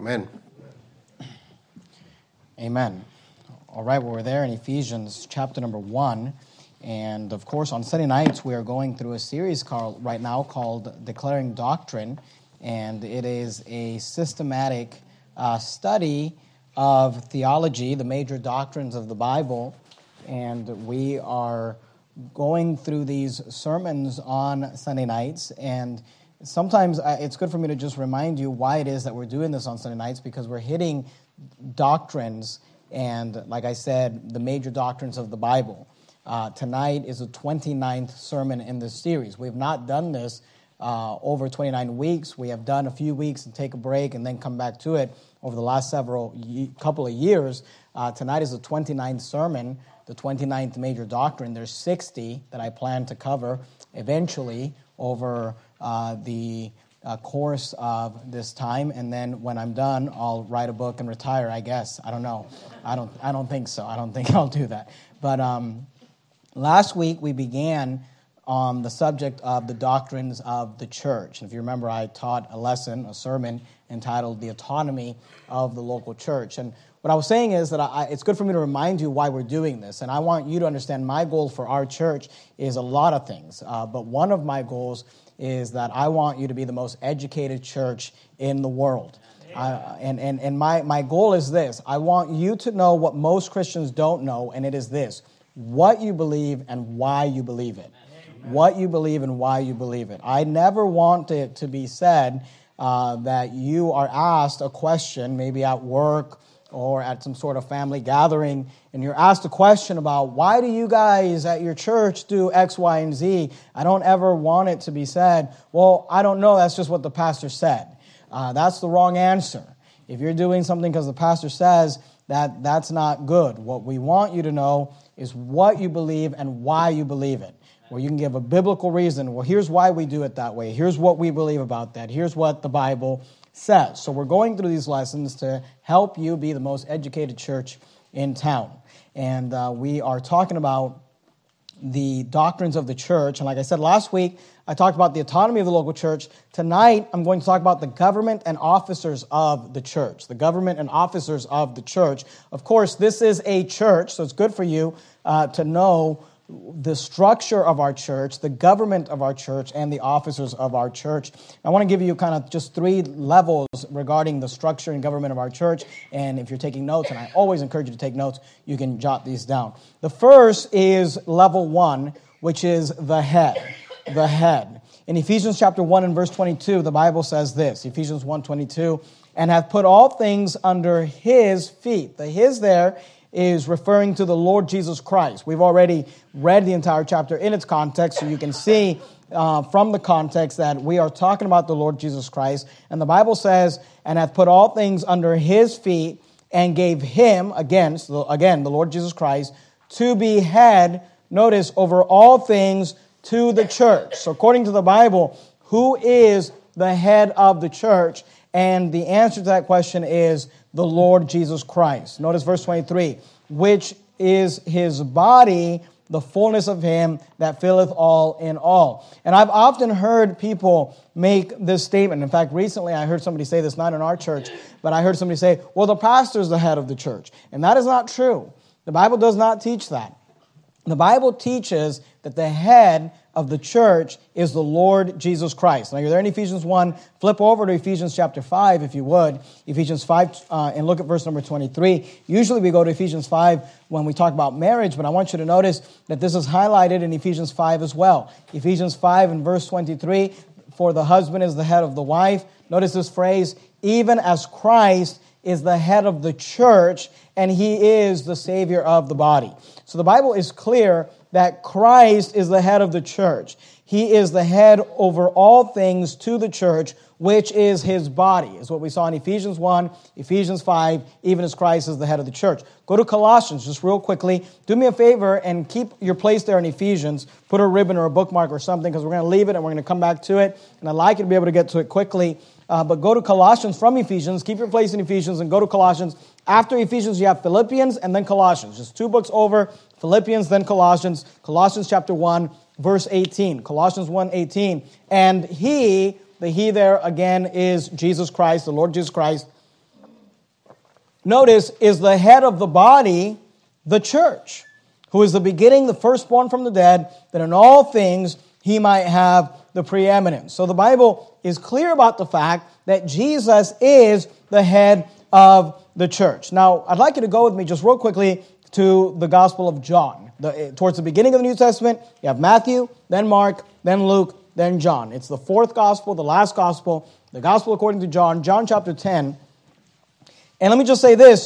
Amen. Amen. All right, well, we're there in Ephesians chapter number 1. And, of course, on Sunday nights, we are going through a series right now called Declaring Doctrine. And it is a systematic study of theology, the major doctrines of the Bible. And we are going through these sermons on Sunday nights. And sometimes it's good for me to just remind you why it is that we're doing this on Sunday nights, because we're hitting doctrines and, like I said, the major doctrines of the Bible. Tonight is the 29th sermon in this series. We have not done this over 29 weeks. We have done a few weeks and take a break and then come back to it over the last couple of years. Tonight is the 29th sermon, the 29th major doctrine. There's 60 that I plan to cover eventually over the course of this time, and then when I'm done, I'll write a book and retire, I guess. I don't know. I don't think so. I don't think I'll do that. But last week we began on the subject of the doctrines of the church. And if you remember, I taught a sermon entitled The Autonomy of the Local Church. And what I was saying is that it's good for me to remind you why we're doing this. And I want you to understand my goal for our church is a lot of things. But one of my goals is that I want you to be the most educated church in the world. And my goal is this. I want you to know what most Christians don't know, and it is this: what you believe and why you believe it. What you believe and why you believe it. I never want it to be said that you are asked a question, maybe at work or at some sort of family gathering, and you're asked a question about, why do you guys at your church do X, Y, and Z? I don't ever want it to be said, well, I don't know, that's just what the pastor said. That's the wrong answer. If you're doing something because the pastor says, that's not good. What we want you to know is what you believe and why you believe it. Where you can give a biblical reason. Well, here's why we do it that way. Here's what we believe about that. Here's what the Bible says. So we're going through these lessons to help you be the most educated church in town. And we are talking about the doctrines of the church. And like I said last week, I talked about the autonomy of the local church. Tonight, I'm going to talk about the government and officers of the church. The government and officers of the church. Of course, this is a church, so it's good for you to know the structure of our church, the government of our church, and the officers of our church. I want to give you kind of just 3 levels regarding the structure and government of our church. And if you're taking notes, and I always encourage you to take notes, you can jot these down. The first is level 1, which is the head. The head. In Ephesians chapter 1 and verse 22, the Bible says this, Ephesians 1:22, and hath put all things under his feet. The his there is referring to the Lord Jesus Christ. We've already read the entire chapter in its context, so you can see from the context that we are talking about the Lord Jesus Christ. And the Bible says, and hath put all things under his feet, and gave him, again, the Lord Jesus Christ, to be head, notice, over all things to the church. So according to the Bible, who is the head of the church? And the answer to that question is the Lord Jesus Christ. Notice verse 23, which is his body, the fullness of him that filleth all in all. And I've often heard people make this statement. In fact, recently I heard somebody say this, not in our church, but I heard somebody say, well, the pastor is the head of the church. And that is not true. The Bible does not teach that. The Bible teaches that the head of the church is the Lord Jesus Christ. Now, you're there in Ephesians 1. Flip over to Ephesians chapter 5, if you would. Ephesians 5, and look at verse number 23. Usually we go to Ephesians 5 when we talk about marriage, but I want you to notice that this is highlighted in Ephesians 5 as well. Ephesians 5 and verse 23, for the husband is the head of the wife. Notice this phrase, even as Christ is the head of the church, and he is the Savior of the body. So the Bible is clear that Christ is the head of the church. He is the head over all things to the church, which is his body, is what we saw in Ephesians 1, Ephesians 5, even as Christ is the head of the church. Go to Colossians just real quickly. Do me a favor and keep your place there in Ephesians. Put a ribbon or a bookmark or something, because we're going to leave it and we're going to come back to it. And I'd like you to be able to get to it quickly. But go to Colossians from Ephesians. Keep your place in Ephesians and go to Colossians. After Ephesians, you have Philippians and then Colossians. Just 2 books over, Philippians, then Colossians. Colossians chapter 1, verse 18. Colossians 1:18. And he, the he there again is Jesus Christ, the Lord Jesus Christ, notice, is the head of the body, the church, who is the beginning, the firstborn from the dead, that in all things he might have the preeminence. So the Bible is clear about the fact that Jesus is the head of the church. Now, I'd like you to go with me just real quickly to the Gospel of John. Towards the beginning of the New Testament, you have Matthew, then Mark, then Luke, then John. It's the fourth gospel, the last gospel, the gospel according to John, John chapter 10. And let me just say this.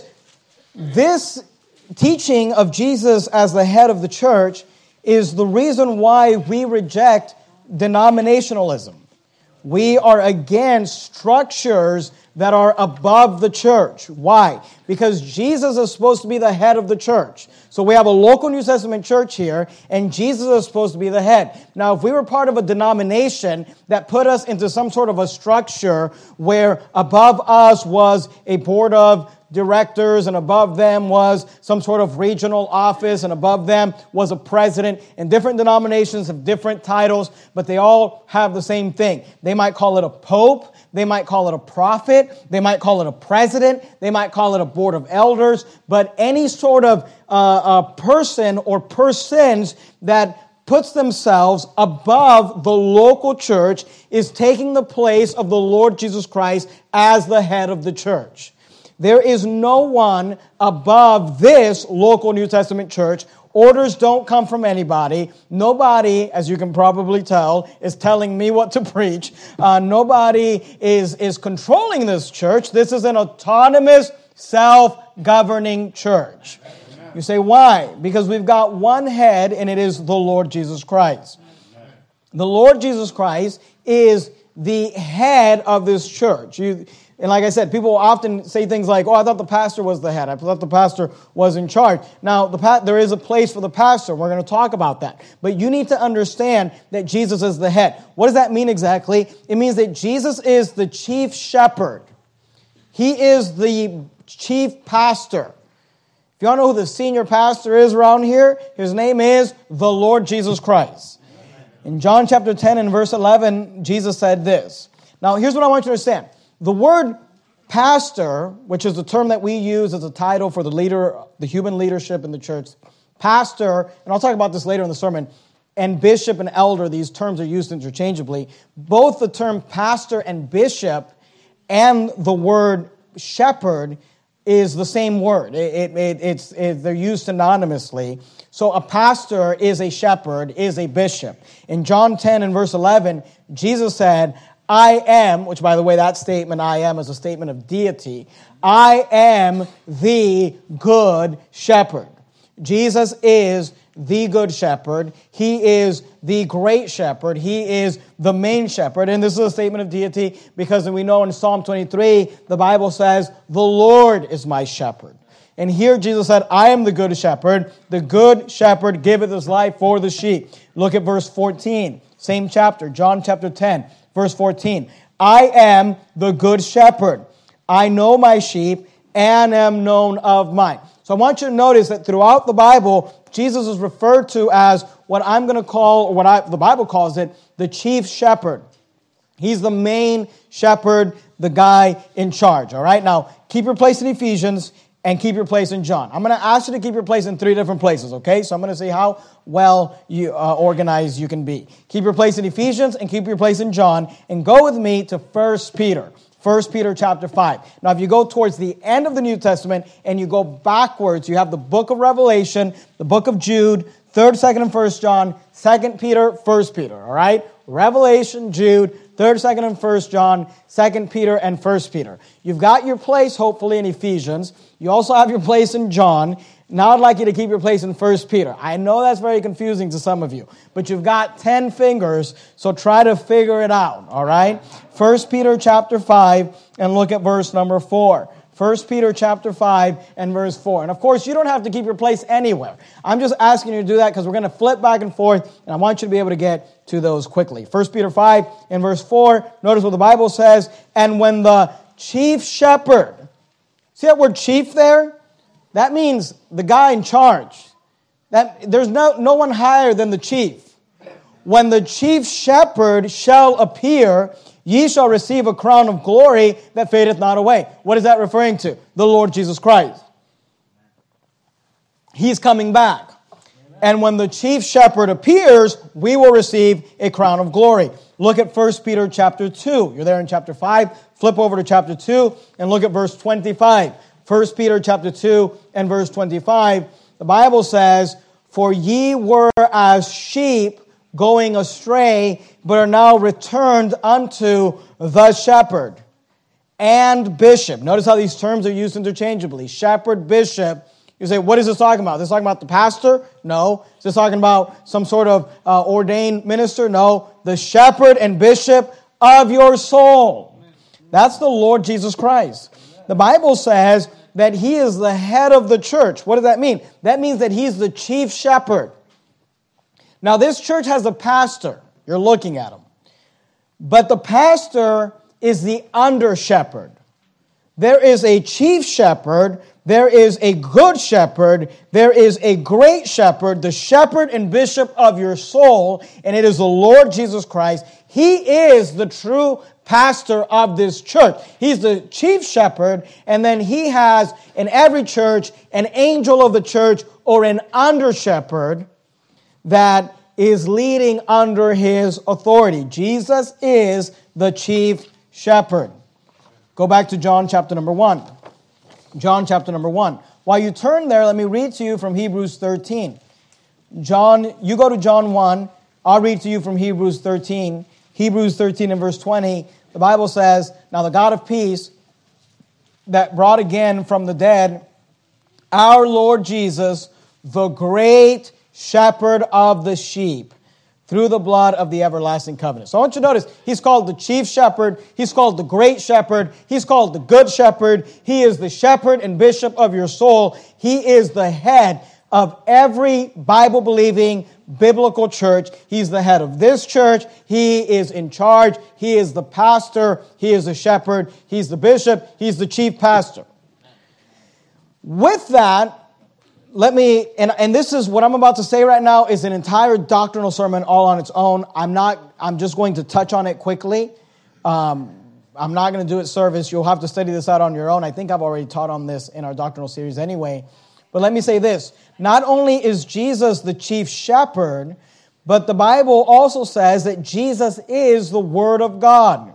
This teaching of Jesus as the head of the church is the reason why we reject denominationalism. We are against structures that are above the church. Why? Because Jesus is supposed to be the head of the church. So we have a local New Testament church here, and Jesus is supposed to be the head. Now, if we were part of a denomination that put us into some sort of a structure where above us was a board of directors, and above them was some sort of regional office, and above them was a president, and different denominations have different titles, but they all have the same thing. They might call it a pope, they might call it a prophet, they might call it a president, they might call it a board of elders, but any sort of a person or persons that puts themselves above the local church is taking the place of the Lord Jesus Christ as the head of the church. There is no one above this local New Testament church. Orders don't come from anybody. Nobody, as you can probably tell, is telling me what to preach. Nobody is controlling this church. This is an autonomous, self-governing church. You say, why? Because we've got one head, and it is the Lord Jesus Christ. The Lord Jesus Christ is the head of this church. And like I said, people often say things like, oh, I thought the pastor was the head. I thought the pastor was in charge. Now, there is a place for the pastor. We're going to talk about that. But you need to understand that Jesus is the head. What does that mean exactly? It means that Jesus is the chief shepherd. He is the chief pastor. If you want to know who the senior pastor is around here, his name is the Lord Jesus Christ. In John chapter 10 and verse 11, Jesus said this. Now, here's what I want you to understand. The word pastor, which is the term that we use as a title for the leader, the human leadership in the church, pastor, and I'll talk about this later in the sermon, and bishop and elder, these terms are used interchangeably. Both the term pastor and bishop and the word shepherd is the same word. They're used synonymously. So a pastor is a shepherd, is a bishop. In John 10 and verse 11, Jesus said, I am, which by the way, that statement, I am, is a statement of deity. I am the good shepherd. Jesus is the good shepherd. He is the great shepherd. He is the main shepherd. And this is a statement of deity because we know in Psalm 23, the Bible says, the Lord is my shepherd. And here Jesus said, I am the good shepherd. The good shepherd giveth his life for the sheep. Look at verse 14, same chapter, John chapter 10. Verse 14, I am the good shepherd. I know my sheep and am known of mine. So I want you to notice that throughout the Bible, Jesus is referred to as what I'm going to call, or the Bible calls it, the chief shepherd. He's the main shepherd, the guy in charge. All right, now keep your place in Ephesians and keep your place in John. I'm going to ask you to keep your place in 3 different places, okay? So I'm going to see how well you organized you can be. Keep your place in Ephesians and keep your place in John. And go with me to 1 Peter. 1 Peter chapter 5. Now, if you go towards the end of the New Testament and you go backwards, you have the book of Revelation, the book of Jude, 3rd, 2nd, and 1st John, 2nd Peter, 1st Peter, all right? Revelation, Jude, 3rd, 2nd, and 1st John, 2nd Peter, and 1st Peter. You've got your place, hopefully, in Ephesians. You also have your place in John. Now I'd like you to keep your place in 1 Peter. I know that's very confusing to some of you, but you've got 10 fingers, so try to figure it out, all right? 1 Peter chapter 5, and look at verse number 4. 1 Peter chapter 5 and verse 4. And of course, you don't have to keep your place anywhere. I'm just asking you to do that because we're going to flip back and forth, and I want you to be able to get to those quickly. 1 Peter 5 and verse 4, notice what the Bible says, and when the chief shepherd, see that word chief there? That means the guy in charge. There's no one higher than the chief. When the chief shepherd shall appear, ye shall receive a crown of glory that fadeth not away. What is that referring to? The Lord Jesus Christ. He's coming back. And when the chief shepherd appears, we will receive a crown of glory. Look at 1 Peter chapter 2. You're there in chapter 5. Flip over to chapter 2 and look at verse 25. 1 Peter chapter 2 and verse 25. The Bible says, for ye were as sheep going astray, but are now returned unto the shepherd and bishop. Notice how these terms are used interchangeably. Shepherd, bishop. You say, what is this talking about? Is this talking about the pastor? No. Is this talking about some sort of ordained minister? No. The shepherd and bishop of your soul. That's the Lord Jesus Christ. The Bible says that He is the head of the church. What does that mean? That means that He's the chief shepherd. Now, this church has a pastor. You're looking at him. But the pastor is the under shepherd. There is a chief shepherd. There is a good shepherd. There is a great shepherd, the shepherd and bishop of your soul, and it is the Lord Jesus Christ. He is the true pastor of this church. He's the chief shepherd, and then He has in every church an angel of the church or an under shepherd that is leading under His authority. Jesus is the chief shepherd. Go back to John chapter number 1. John chapter number 1. While you turn there, let me read to you from Hebrews 13. You go to John 1. I'll read to you from Hebrews 13. Hebrews 13 and verse 20. The Bible says, now the God of peace that brought again from the dead our Lord Jesus, the great shepherd of the sheep, through the blood of the everlasting covenant. So I want you to notice, He's called the chief shepherd. He's called the great shepherd. He's called the good shepherd. He is the shepherd and bishop of your soul. He is the head of every Bible-believing biblical church. He's the head of this church. He is in charge. He is the pastor. He is the shepherd. He's the bishop. He's the chief pastor. With that, and this is what I'm about to say right now is an entire doctrinal sermon all on its own. I'm just going to touch on it quickly. I'm not going to do it service. You'll have to study this out on your own. I think I've already taught on this in our doctrinal series anyway. But let me say this. Not only is Jesus the chief shepherd, but the Bible also says that Jesus is the Word of God.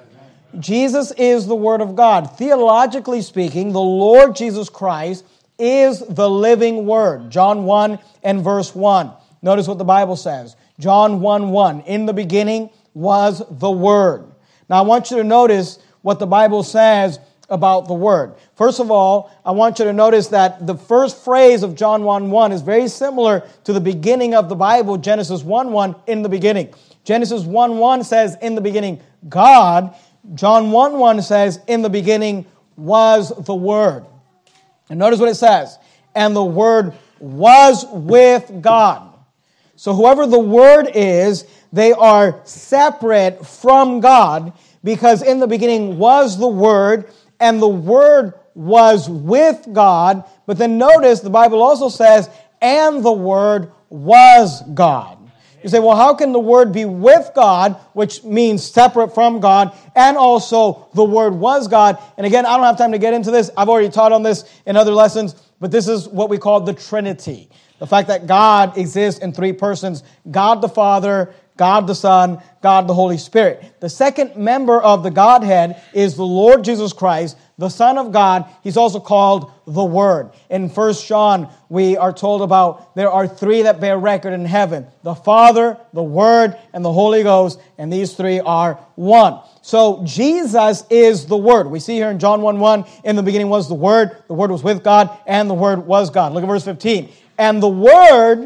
Jesus is the Word of God. Theologically speaking, the Lord Jesus Christ is the living Word. John 1 and verse 1. Notice what the Bible says. John 1:1. In the beginning was the Word. Now I want you to notice what the Bible says about the Word. First of all, I want you to notice that the first phrase of John 1:1 is very similar to the beginning of the Bible, Genesis 1:1, in the beginning. Genesis 1:1 says, in the beginning, God. John 1:1 says, in the beginning was the Word. And notice what it says. And the Word was with God. So whoever the Word is, they are separate from God, because in the beginning was the Word, and the Word was with God. But then notice the Bible also says, and the Word was God. You say, well, how can the Word be with God, which means separate from God, and also the Word was God? And again, I don't have time to get into this. I've already taught on this in other lessons, but this is what we call the Trinity. The fact that God exists in three persons: God the Father, God the Son, God the Holy Spirit. The second member of the Godhead is the Lord Jesus Christ, the Son of God. He's also called the Word. In 1 John, we are told about there are three that bear record in heaven: the Father, the Word, and the Holy Ghost, and these three are one. So Jesus is the Word. We see here in John 1:1, in the beginning was the Word was with God, and the Word was God. Look at verse 15. And the Word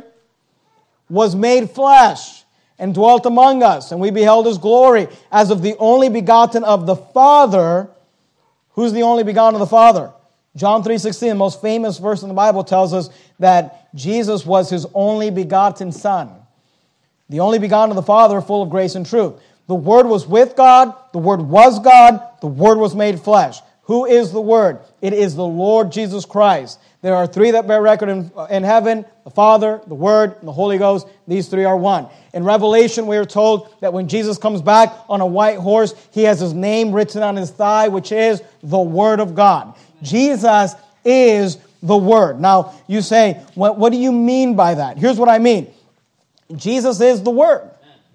was made flesh and dwelt among us, and we beheld His glory as of the only begotten of the Father. Who's the only begotten of the Father? John 3:16, the most famous verse in the Bible, tells us that Jesus was His only begotten Son. The only begotten of the Father, full of grace and truth. The Word was with God, the Word was God, the Word was made flesh. Who is the Word? It is the Lord Jesus Christ. There are three that bear record in heaven, the Father, the Word, and the Holy Ghost. These three are one. In Revelation, we are told that when Jesus comes back on a white horse, He has His name written on His thigh, which is the Word of God. Jesus is the Word. Now, you say, what do you mean by that? Here's what I mean. Jesus is the Word.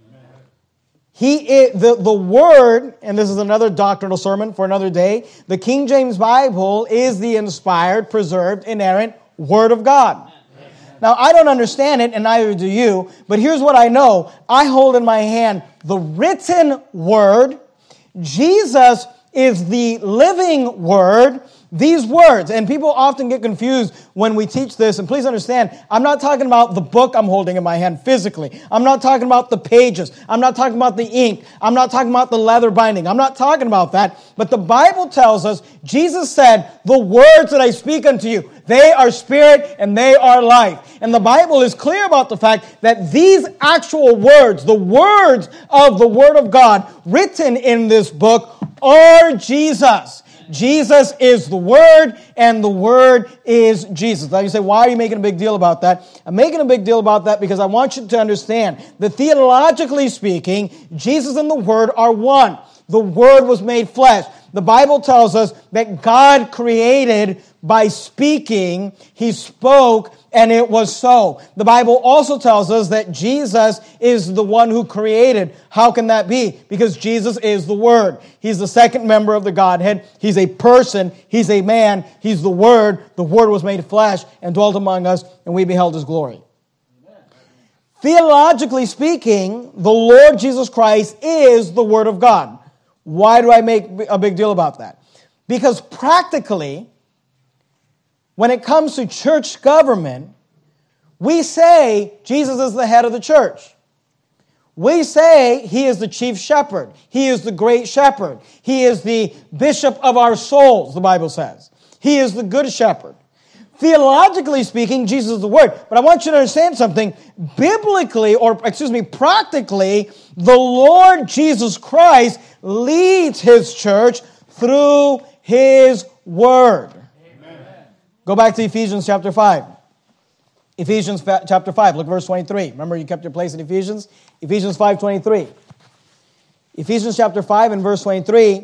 He is the Word, and this is another doctrinal sermon for another day. The King James Bible is the inspired, preserved, inerrant Word of God. Now, I don't understand it, and neither do you, but here's what I know. I hold in my hand the written Word. Jesus is the living Word. These words, and people often get confused when we teach this, and please understand, I'm not talking about the book I'm holding in my hand physically. I'm not talking about the pages. I'm not talking about the ink. I'm not talking about the leather binding. I'm not talking about that. But the Bible tells us, Jesus said, the words that I speak unto you, they are spirit and they are life. And the Bible is clear about the fact that these actual words, the words of the Word of God written in this book, are Jesus. Jesus is the Word, and the Word is Jesus. Now you say, why are you making a big deal about that? I'm making a big deal about that because I want you to understand that theologically speaking, Jesus and the Word are one. The Word was made flesh. The Bible tells us that God created by speaking. He spoke, and it was so. The Bible also tells us that Jesus is the one who created. How can that be? Because Jesus is the Word. He's the second member of the Godhead. He's a person. He's a man. He's the Word. The Word was made flesh and dwelt among us, and we beheld His glory. Amen. Theologically speaking, the Lord Jesus Christ is the Word of God. Why do I make a big deal about that? Because practically, when it comes to church government, we say Jesus is the head of the church. We say He is the chief shepherd. He is the great shepherd. He is the bishop of our souls, the Bible says. He is the good shepherd. Theologically speaking, Jesus is the Word. But I want you to understand something. Practically, the Lord Jesus Christ leads His church through His Word. Amen. Go back to Ephesians chapter 5. Ephesians chapter 5, look at verse 23. Remember, you kept your place in Ephesians? Ephesians 5:23. Ephesians chapter 5 and verse 23.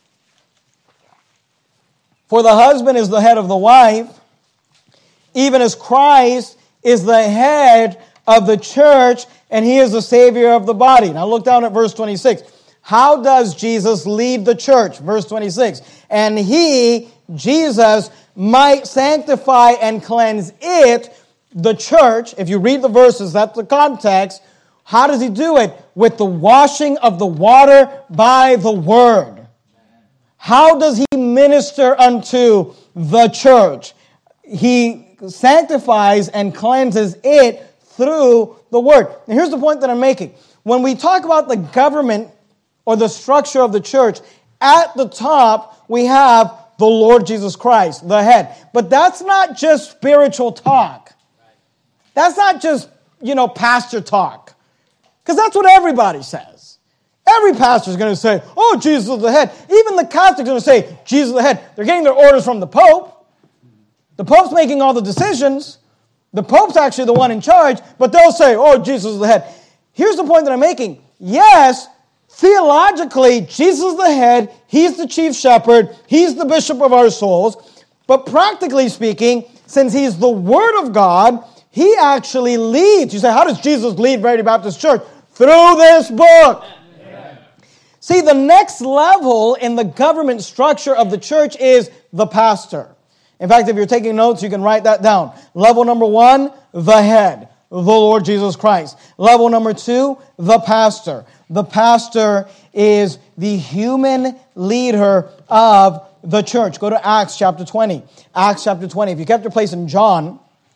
For the husband is the head of the wife, even as Christ is the head of the church, and He is the Savior of the body. Now look down at verse 26. How does Jesus lead the church? Verse 26. And He, Jesus, might sanctify and cleanse it, the church. If you read the verses, that's the context. How does He do it? With the washing of the water by the Word. How does He minister unto the church? He sanctifies and cleanses it through the Word. And here's the point that I'm making. When we talk about the government or the structure of the church, at the top we have the Lord Jesus Christ, the head. But that's not just spiritual talk. That's not just, pastor talk. Because that's what everybody says. Every pastor is going to say, oh, Jesus is the head. Even the Catholics are going to say, Jesus is the head. They're getting their orders from the Pope. The Pope's making all the decisions. The Pope's actually the one in charge, but they'll say, oh, Jesus is the head. Here's the point that I'm making. Yes, theologically, Jesus is the head. He's the chief shepherd. He's the bishop of our souls. But practically speaking, since He's the Word of God, He actually leads. You say, how does Jesus lead Verity Baptist Church? Through this book. Amen. See, the next level in the government structure of the church is the pastor. In fact, if you're taking notes, you can write that down. Level number 1, the head, the Lord Jesus Christ. Level number 2, the pastor. The pastor is the human leader of the church. Go to Acts chapter 20. Acts chapter 20. If you kept your place in John,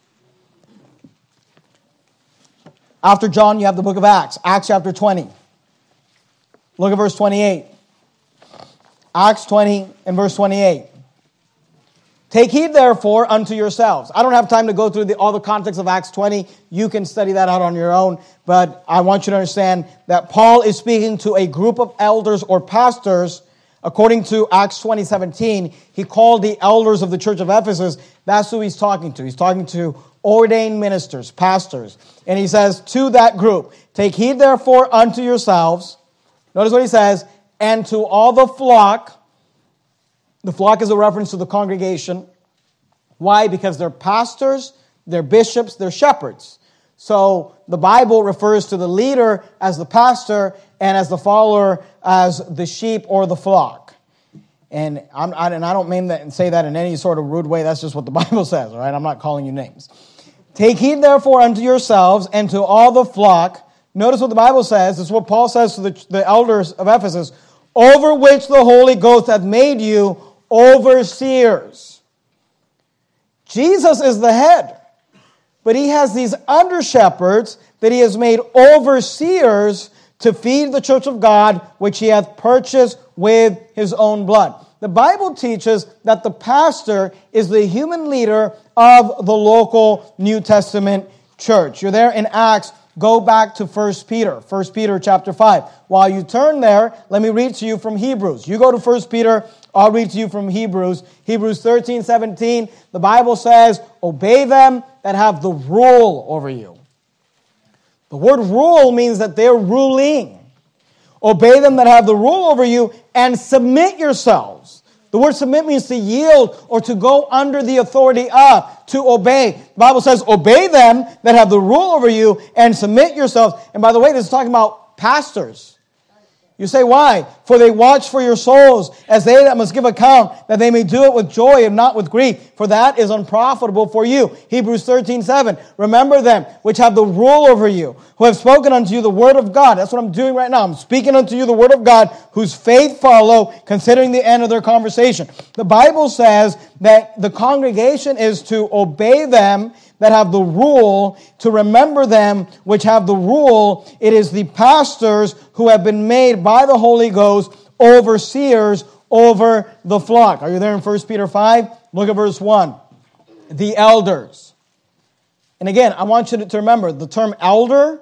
after John, you have the book of Acts. Acts chapter 20. Look at verse 28. Acts 20 and verse 28. Take heed, therefore, unto yourselves. I don't have time to go through all the context of Acts 20. You can study that out on your own. But I want you to understand that Paul is speaking to a group of elders or pastors according to Acts 20:17, he called the elders of the church of Ephesus. That's who he's talking to. He's talking to ordained ministers, pastors. And he says to that group, take heed therefore unto yourselves. Notice what he says, and to all the flock. The flock is a reference to the congregation. Why? Because they're pastors, they're bishops, they're shepherds. So the Bible refers to the leader as the pastor and as the follower as the sheep or the flock. And I don't mean that and say that in any sort of rude way. That's just what the Bible says, all right? I'm not calling you names. Take heed therefore unto yourselves and to all the flock. Notice what the Bible says. This is what Paul says to the elders of Ephesus. Over which the Holy Ghost hath made you overseers. Jesus is the head. But he has these under-shepherds that he has made overseers to feed the church of God, which he hath purchased with his own blood. The Bible teaches that the pastor is the human leader of the local New Testament church. You're there in Acts. Go back to 1 Peter. 1 Peter chapter 5. While you turn there, let me read to you from Hebrews. You go to 1 Peter, I'll read to you from Hebrews. Hebrews 13:17. The Bible says, obey them that have the rule over you. The word rule means that they're ruling. Obey them that have the rule over you and submit yourselves. The word submit means to yield or to go under the authority of, to obey. The Bible says, obey them that have the rule over you and submit yourselves. And by the way, this is talking about pastors. You say, why? For they watch for your souls, as they that must give account, that they may do it with joy and not with grief, for that is unprofitable for you. Hebrews 13:7. Remember them which have the rule over you, who have spoken unto you the word of God. That's what I'm doing right now. I'm speaking unto you the word of God, whose faith follow, considering the end of their conversation. The Bible says that the congregation is to obey them that have the rule, to remember them which have the rule. It is the pastors who have been made by the Holy Ghost overseers over the flock. Are you there in 1 Peter 5? Look at verse 1. The elders. And again, I want you to remember the term elder,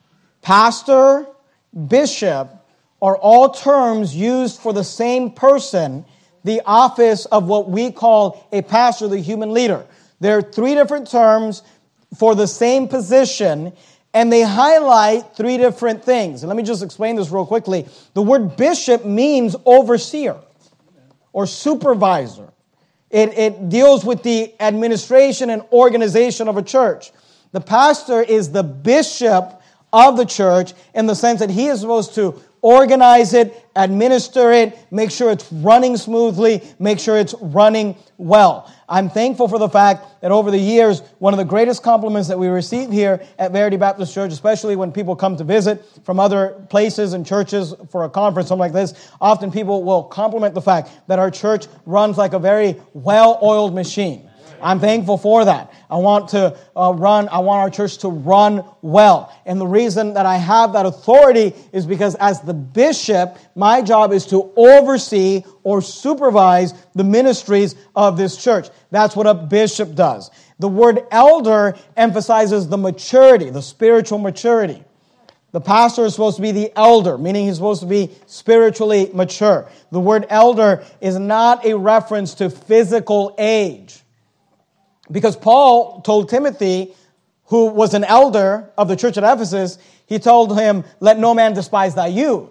pastor, bishop are all terms used for the same person, the office of what we call a pastor, the human leader. There are three different terms for the same position, and they highlight three different things. And let me just explain this real quickly. The word bishop means overseer or supervisor. It deals with the administration and organization of a church. The pastor is the bishop of the church in the sense that he is supposed to organize it, administer it, make sure it's running smoothly, make sure it's running well. I'm thankful for the fact that over the years, one of the greatest compliments that we receive here at Verity Baptist Church, especially when people come to visit from other places and churches for a conference, something like this, often people will compliment the fact that our church runs like a very well-oiled machine. I'm thankful for that. I want our church to run well. And the reason that I have that authority is because as the bishop, my job is to oversee or supervise the ministries of this church. That's what a bishop does. The word elder emphasizes the maturity, the spiritual maturity. The pastor is supposed to be the elder, meaning he's supposed to be spiritually mature. The word elder is not a reference to physical age. Because Paul told Timothy, who was an elder of the church at Ephesus, he told him, let no man despise thy youth.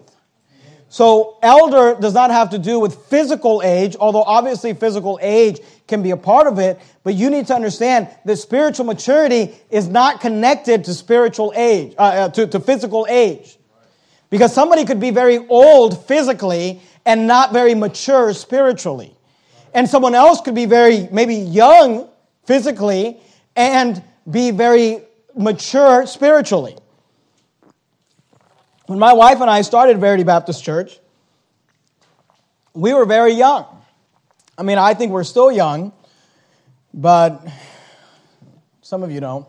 So elder does not have to do with physical age, although obviously physical age can be a part of it. But you need to understand that spiritual maturity is not connected to spiritual age, to physical age. Because somebody could be very old physically and not very mature spiritually. And someone else could be maybe young physically and be very mature spiritually. When my wife and I started Verity Baptist Church, we were very young. I mean, I think we're still young, but some of you don't.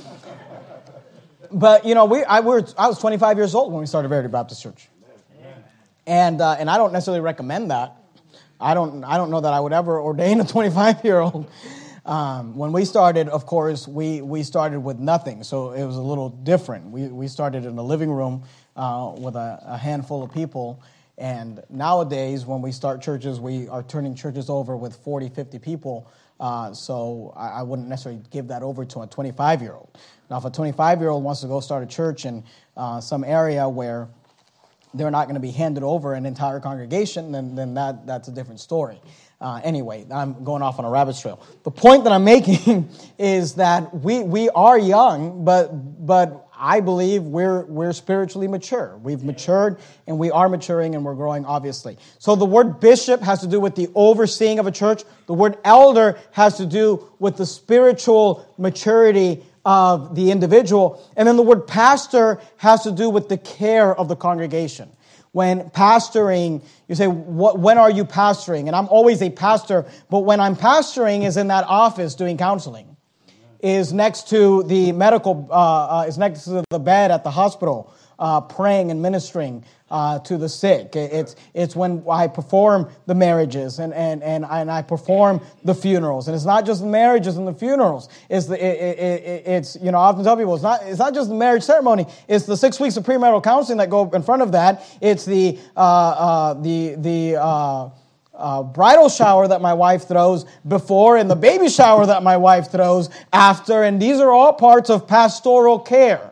But, you know, I was 25 years old when we started Verity Baptist Church. And I don't necessarily recommend that. I don't know that I would ever ordain a 25-year-old. When we started, of course, we started with nothing, so it was a little different. We started in a living room with a handful of people, And nowadays, when we start churches, we are turning churches over with 40, 50 people. So I wouldn't necessarily give that over to a 25-year-old. Now, if a 25-year-old wants to go start a church in some area where they're not going to be handed over an entire congregation, then that's a different story. Anyway, I'm going off on a rabbit trail. The point that I'm making is that we are young, but I believe we're spiritually mature. We've matured, and we are maturing, and we're growing, obviously. So the word bishop has to do with the overseeing of a church. The word elder has to do with the spiritual maturity of the individual. And then the word pastor has to do with the care of the congregation. When pastoring, you say, when are you pastoring? And I'm always a pastor, but when I'm pastoring is in that office doing counseling, is next to the is next to the bed at the hospital, praying and ministering to the sick. It's when I perform the marriages and I perform the funerals. And it's not just the marriages and the funerals. It's I often tell people it's not just the marriage ceremony. It's the 6 weeks of premarital counseling that go in front of that. It's the bridal shower that my wife throws before and the baby shower that my wife throws after. And these are all parts of pastoral care.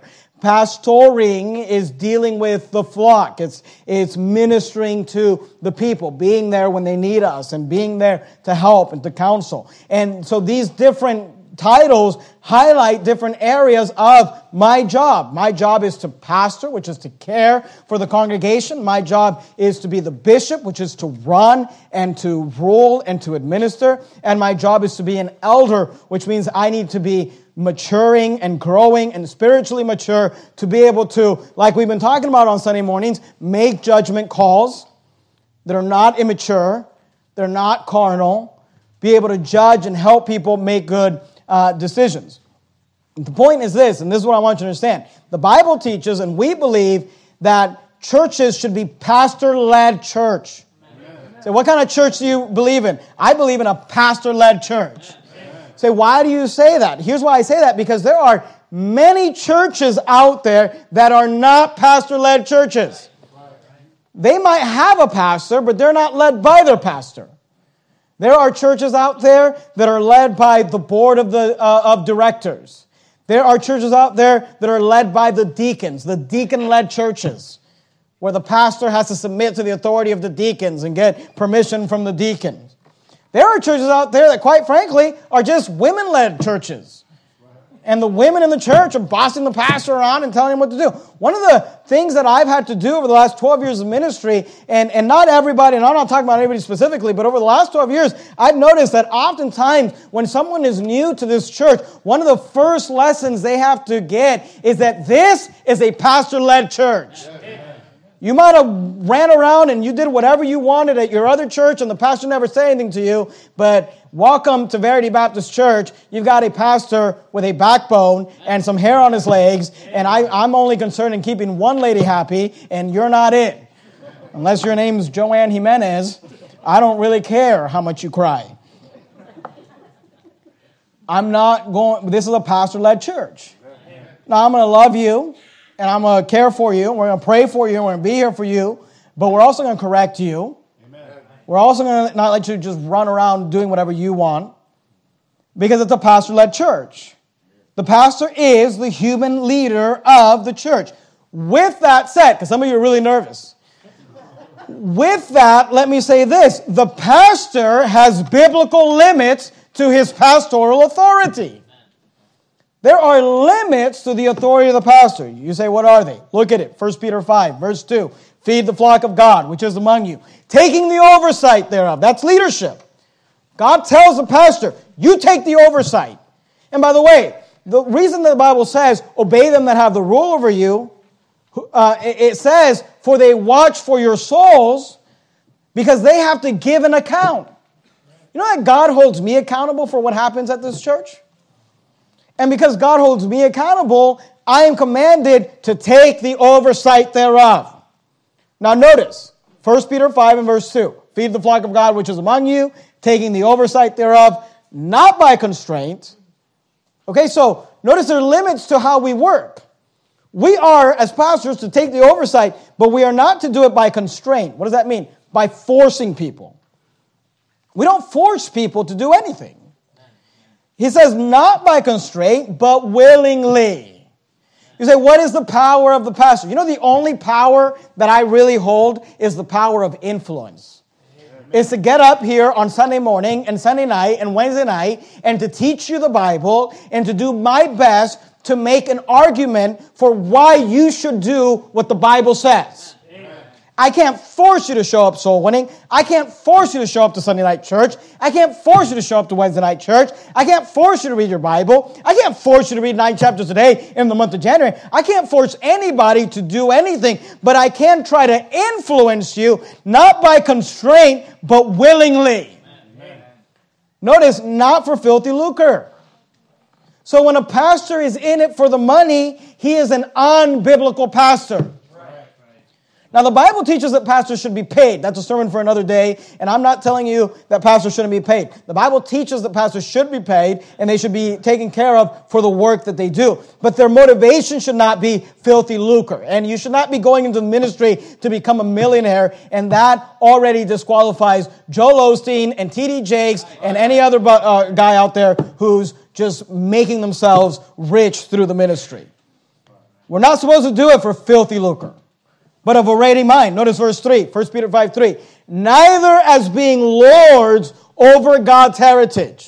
Pastoring is dealing with the flock. It's ministering to the people, being there when they need us and being there to help and to counsel. And so these different titles highlight different areas of my job. My job is to pastor, which is to care for the congregation. My job is to be the bishop, which is to run and to rule and to administer. And my job is to be an elder, which means I need to be maturing and growing and spiritually mature to be able to, like we've been talking about on Sunday mornings, make judgment calls that are not immature, they're not carnal, be able to judge and help people make good decisions. The point is this, and this is what I want you to understand. The Bible teaches, and we believe, that churches should be pastor-led church. So what kind of church do you believe in? I believe in a pastor-led church. Say, why do you say that? Here's why I say that, because there are many churches out there that are not pastor-led churches. They might have a pastor, but they're not led by their pastor. There are churches out there that are led by the board of directors. There are churches out there that are led by the deacons, the deacon-led churches, where the pastor has to submit to the authority of the deacons and get permission from the deacons. There are churches out there that, quite frankly, are just women-led churches. And the women in the church are bossing the pastor around and telling him what to do. One of the things that I've had to do over the last 12 years of ministry, and not everybody, and I'm not talking about anybody specifically, but over the last 12 years, I've noticed that oftentimes when someone is new to this church, one of the first lessons they have to get is that this is a pastor-led church. You might have ran around and you did whatever you wanted at your other church and the pastor never said anything to you, but welcome to Verity Baptist Church. You've got a pastor with a backbone and some hair on his legs, and I'm only concerned in keeping one lady happy, and you're not it. Unless your name's Joanne Jimenez, I don't really care how much you cry. This is a pastor-led church. Now, I'm going to love you. And I'm going to care for you. We're going to pray for you. We're going to be here for you. But we're also going to correct you. Amen. We're also going to not let you just run around doing whatever you want. Because it's a pastor-led church. The pastor is the human leader of the church. With that said, because some of you are really nervous. With that, let me say this. The pastor has biblical limits to his pastoral authority. There are limits to the authority of the pastor. You say, what are they? Look at it. 1 Peter 5, verse 2. Feed the flock of God, which is among you, taking the oversight thereof. That's leadership. God tells the pastor, you take the oversight. And by the way, the reason that the Bible says, obey them that have the rule over you, it says, for they watch for your souls, because they have to give an account. You know that God holds me accountable for what happens at this church? And because God holds me accountable, I am commanded to take the oversight thereof. Now notice, 1 Peter 5 and verse 2. Feed the flock of God which is among you, taking the oversight thereof, not by constraint. Okay, so notice there are limits to how we work. We are, as pastors, to take the oversight, but we are not to do it by constraint. What does that mean? By forcing people. We don't force people to do anything. He says, not by constraint, but willingly. You say, what is the power of the pastor? You know, the only power that I really hold is the power of influence. Is to get up here on Sunday morning and Sunday night and Wednesday night and to teach you the Bible and to do my best to make an argument for why you should do what the Bible says. Amen. I can't force you to show up soul winning. I can't force you to show up to Sunday night church. I can't force you to show up to Wednesday night church. I can't force you to read your Bible. I can't force you to read 9 chapters a day in the month of January. I can't force anybody to do anything, but I can try to influence you, not by constraint, but willingly. Amen. Notice, not for filthy lucre. So when a pastor is in it for the money, he is an unbiblical pastor. Now, the Bible teaches that pastors should be paid. That's a sermon for another day, and I'm not telling you that pastors shouldn't be paid. The Bible teaches that pastors should be paid, and they should be taken care of for the work that they do. But their motivation should not be filthy lucre, and you should not be going into the ministry to become a millionaire, and that already disqualifies Joel Osteen and T.D. Jakes and any other guy out there who's just making themselves rich through the ministry. We're not supposed to do it for filthy lucre, but of a ready mind. Notice verse 3, 1 Peter 5:3. Neither as being lords over God's heritage.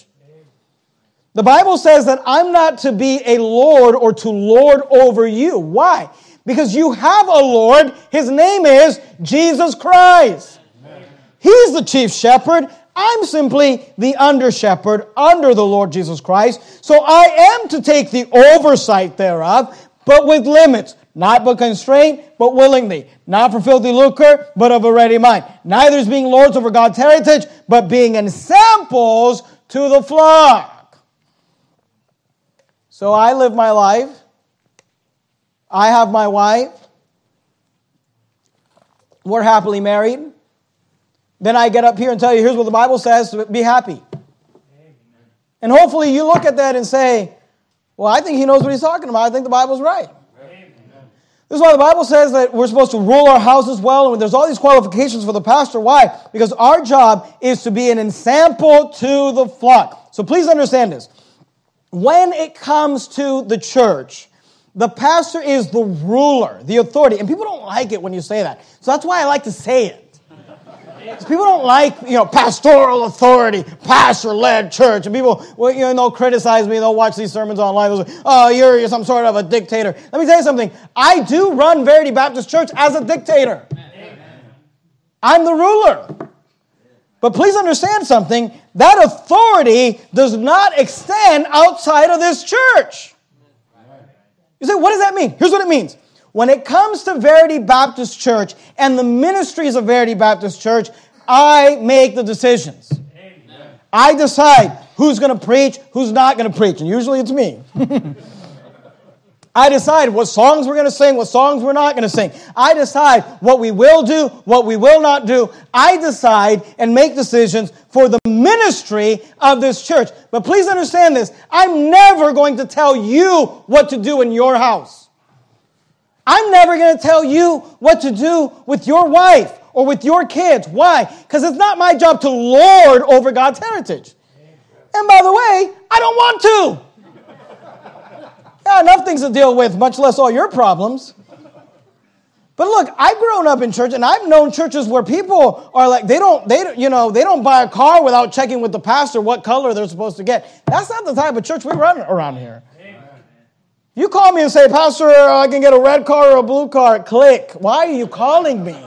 The Bible says that I'm not to be a lord or to lord over you. Why? Because you have a Lord. His name is Jesus Christ. He's the chief shepherd. I'm simply the under-shepherd under the Lord Jesus Christ. So I am to take the oversight thereof, but with limits. Not by constraint, but willingly. Not for filthy lucre, but of a ready mind. Neither is being lords over God's heritage, but being ensamples to the flock. So I live my life. I have my wife. We're happily married. Then I get up here and tell you, here's what the Bible says, to be happy. And hopefully you look at that and say, well, I think he knows what he's talking about. I think the Bible's right. This is why the Bible says that we're supposed to rule our houses well, and there's all these qualifications for the pastor. Why? Because our job is to be an ensample to the flock. So please understand this. When it comes to the church, the pastor is the ruler, the authority. And people don't like it when you say that. So that's why I like to say it. People don't like, pastoral authority, pastor-led church. And people, they'll criticize me. They'll watch these sermons online. They'll say, oh, you're some sort of a dictator. Let me tell you something. I do run Verity Baptist Church as a dictator. Amen. I'm the ruler. But please understand something. That authority does not extend outside of this church. You say, what does that mean? Here's what it means. When it comes to Verity Baptist Church and the ministries of Verity Baptist Church, I make the decisions. Amen. I decide who's going to preach, who's not going to preach. And usually it's me. I decide what songs we're going to sing, what songs we're not going to sing. I decide what we will do, what we will not do. I decide and make decisions for the ministry of this church. But please understand this. I'm never going to tell you what to do in your house. I'm never going to tell you what to do with your wife or with your kids. Why? Because it's not my job to lord over God's heritage. And by the way, I don't want to. Got enough things to deal with, much less all your problems. But look, I've grown up in church, and I've known churches where people are like, they don't buy a car without checking with the pastor what color they're supposed to get. That's not the type of church we run around here. You call me and say, Pastor, I can get a red car or a blue car. Click. Why are you calling me?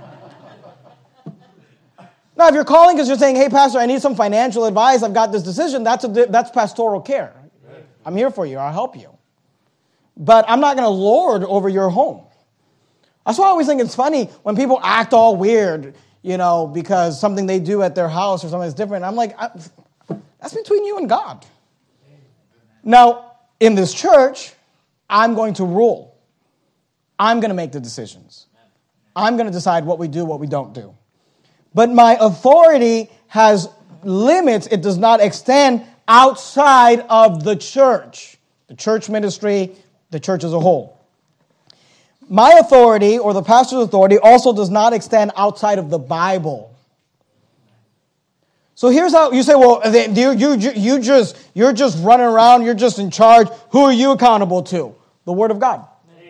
Now, if you're calling because you're saying, hey, Pastor, I need some financial advice. I've got this decision. That's pastoral care. I'm here for you. I'll help you. But I'm not going to lord over your home. That's why I always think it's funny when people act all weird, because something they do at their house or something that's different. I'm like, that's between you and God. Now, in this church, I'm going to rule. I'm going to make the decisions. I'm going to decide what we do, what we don't do. But my authority has limits. It does not extend outside of the church ministry, the church as a whole. My authority, or the pastor's authority, also does not extend outside of the Bible. So here's how you say, well, you're just running around, you're just in charge. Who are you accountable to? The Word of God.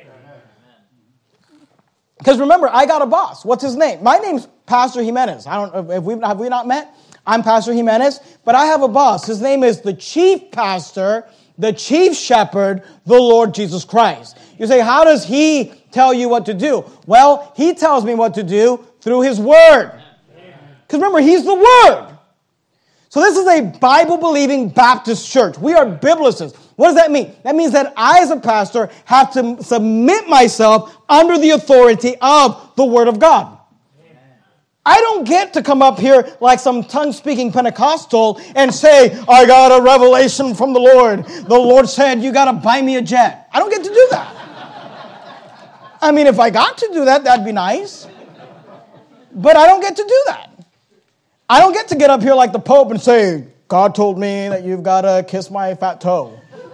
Because remember, I got a boss. What's his name? My name's Pastor Jimenez. I don't know if have we not met? I'm Pastor Jimenez, but I have a boss. His name is the chief pastor, the chief shepherd, the Lord Jesus Christ. You say, how does he tell you what to do? Well, he tells me what to do through his word. Because remember, he's the word. So this is a Bible-believing Baptist church. We are Biblicists. What does that mean? That means that I, as a pastor, have to submit myself under the authority of the Word of God. I don't get to come up here like some tongue-speaking Pentecostal and say, I got a revelation from the Lord. The Lord said, you got to buy me a jet. I don't get to do that. I mean, if I got to do that, that'd be nice. But I don't get to do that. I don't get to get up here like the Pope and say, God told me that you've got to kiss my fat toe.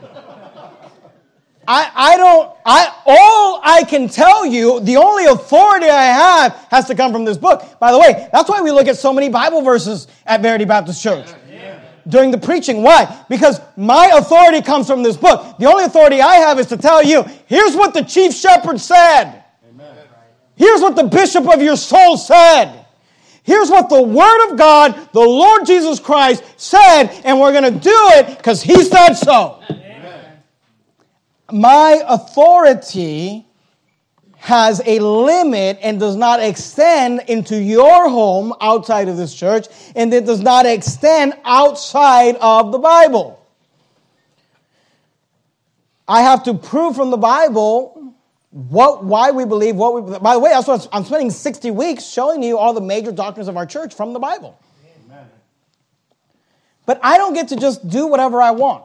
All I can tell you, the only authority I have has to come from this book. By the way, that's why we look at so many Bible verses at Verity Baptist Church during the preaching. Why? Because my authority comes from this book. The only authority I have is to tell you, here's what the chief shepherd said. Here's what the bishop of your soul said. Here's what the Word of God, the Lord Jesus Christ, said, and we're going to do it because He said so. My authority has a limit and does not extend into your home outside of this church, and it does not extend outside of the Bible. I have to prove from the Bible why we believe what we... By the way, that's what I'm spending 60 weeks showing you all the major doctrines of our church from the Bible. Amen. But I don't get to just do whatever I want.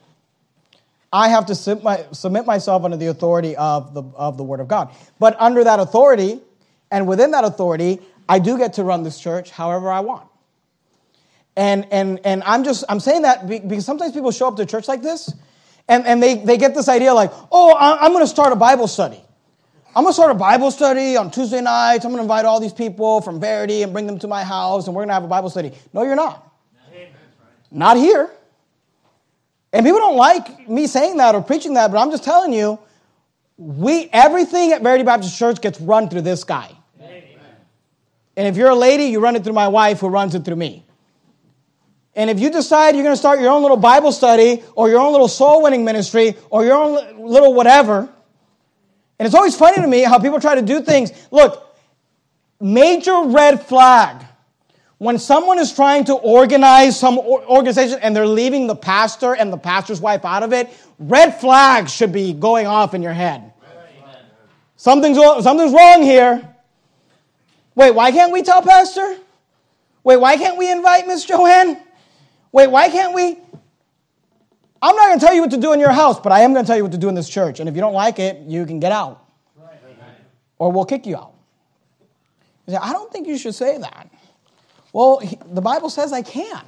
I have to submit myself under the authority of the Word of God. But under that authority, and within that authority, I do get to run this church however I want. And I'm saying that because sometimes people show up to church like this, and they get this idea like, oh, I'm going to start a Bible study. I'm going to start a Bible study on Tuesday nights. I'm going to invite all these people from Verity and bring them to my house, and we're going to have a Bible study. No, you're not. Not here. And people don't like me saying that or preaching that, but I'm just telling you, everything at Verity Baptist Church gets run through this guy. Amen. And if you're a lady, you run it through my wife, who runs it through me. And if you decide you're going to start your own little Bible study or your own little soul-winning ministry or your own little whatever, and it's always funny to me how people try to do things. Look, major red flag. When someone is trying to organize some organization and they're leaving the pastor and the pastor's wife out of it, red flags should be going off in your head. Something's wrong here. Wait, why can't we tell Pastor? Wait, why can't we invite Miss Joanne? Wait, why can't we? I'm not going to tell you what to do in your house, but I am going to tell you what to do in this church. And if you don't like it, you can get out. Or we'll kick you out. You say, I don't think you should say that. Well, the Bible says I can,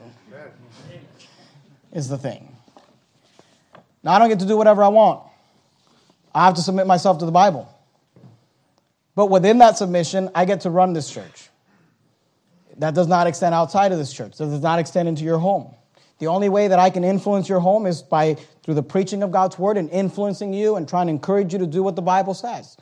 is the thing. Now, I don't get to do whatever I want. I have to submit myself to the Bible. But within that submission, I get to run this church. That does not extend outside of this church. That does not extend into your home. The only way that I can influence your home is through the preaching of God's Word and influencing you and trying to encourage you to do what the Bible says.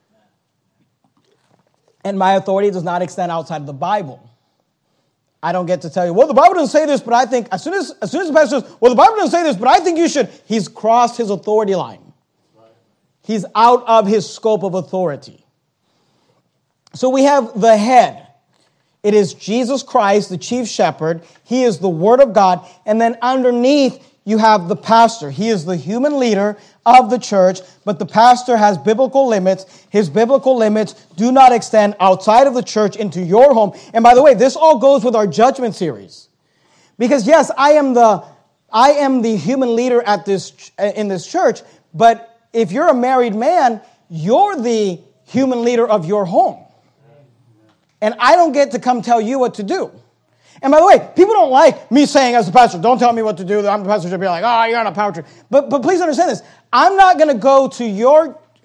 And my authority does not extend outside of the Bible. I don't get to tell you, well, the Bible doesn't say this, but I think, as soon as the pastor says, well, the Bible doesn't say this, but I think you should, he's crossed his authority line. He's out of his scope of authority. So we have the head. It is Jesus Christ, the chief shepherd. He is the Word of God. And then underneath, you have the pastor. He is the human leader of the church, but the pastor has biblical limits. His biblical limits do not extend outside of the church into your home. And by the way, this all goes with our judgment series. Because yes, I am the human leader in this church, but if you're a married man, you're the human leader of your home. And I don't get to come tell you what to do. And by the way, people don't like me saying as a pastor, don't tell me what to do. I'm the pastor should be like, oh, you're on a power trip. But please understand this. I'm not going to go to your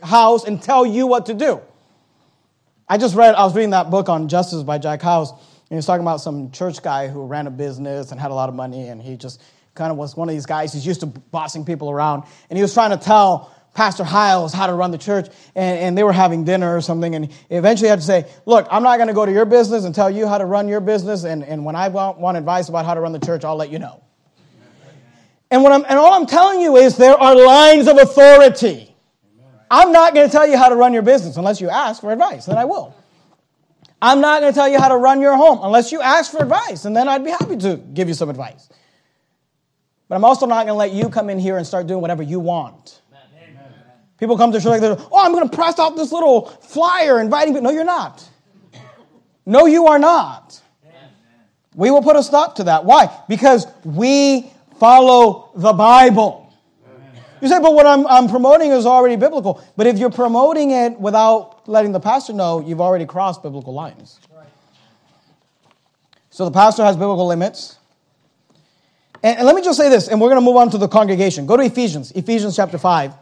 house and tell you what to do. I was reading that book on Justice by Jack House, and he was talking about some church guy who ran a business and had a lot of money, and he just kind of was one of these guys who's used to bossing people around, and he was trying to tell Pastor Hiles how to run the church, and they were having dinner or something, and he eventually had to say, look, I'm not going to go to your business and tell you how to run your business, and when I want advice about how to run the church, I'll let you know. And all I'm telling you is there are lines of authority. I'm not going to tell you how to run your business unless you ask for advice, then I will. I'm not going to tell you how to run your home unless you ask for advice, and then I'd be happy to give you some advice. But I'm also not going to let you come in here and start doing whatever you want. Amen. People come to church like this, I'm going to press out this little flyer inviting people. No, you're not. No, you are not. Amen. We will put a stop to that. Why? Because we follow the Bible. You say, but what I'm promoting is already biblical. But if you're promoting it without letting the pastor know, you've already crossed biblical lines. Right. So the pastor has biblical limits. And let me just say this, and we're going to move on to the congregation. Go to Ephesians chapter 5.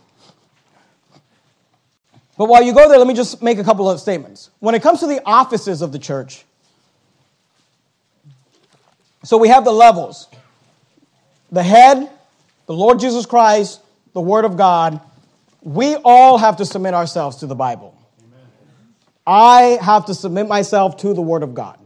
But while you go there, let me just make a couple of statements. When it comes to the offices of the church, so we have the levels. The head, the Lord Jesus Christ, the Word of God, we all have to submit ourselves to the Bible. Amen. I have to submit myself to the Word of God.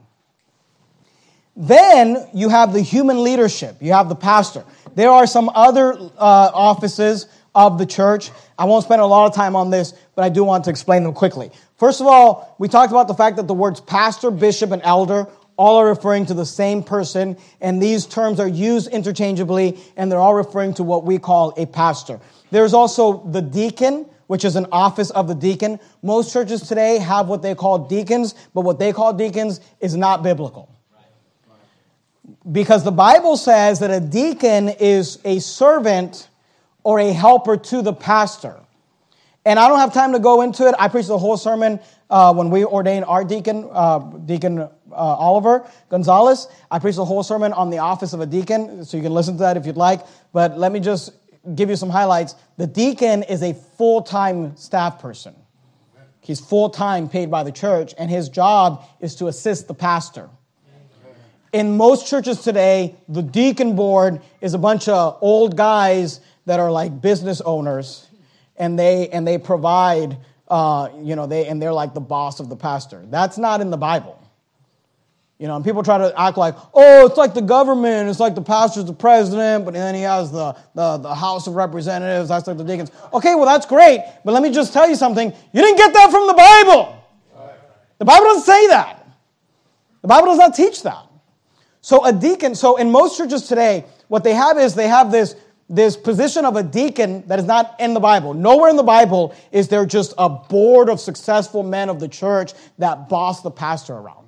Then you have the human leadership. You have the pastor. There are some other offices of the church. I won't spend a lot of time on this, but I do want to explain them quickly. First of all, we talked about the fact that the words pastor, bishop, and elder all are referring to the same person, and these terms are used interchangeably, and they're all referring to what we call a pastor. There's also the deacon, which is an office of the deacon. Most churches today have what they call deacons, but what they call deacons is not biblical. Because the Bible says that a deacon is a servant or a helper to the pastor. And I don't have time to go into it. I preached the whole sermon when we ordained our deacon, Deacon Oliver Gonzalez. I preached the whole sermon on the office of a deacon, so you can listen to that if you'd like. But let me just give you some highlights. The deacon is a full-time staff person. He's full-time paid by the church, and his job is to assist the pastor. In most churches today, the deacon board is a bunch of old guys that are like business owners, and they provide, they're like the boss of the pastor. That's not in the Bible. And people try to act like, it's like the government, it's like the pastor's the president, but then he has the House of Representatives, that's like the deacons. Okay, well, that's great, but let me just tell you something. You didn't get that from the Bible. The Bible doesn't say that. The Bible does not teach that. So a deacon, in most churches today, what they have is they have this position of a deacon that is not in the Bible. Nowhere in the Bible is there just a board of successful men of the church that boss the pastor around.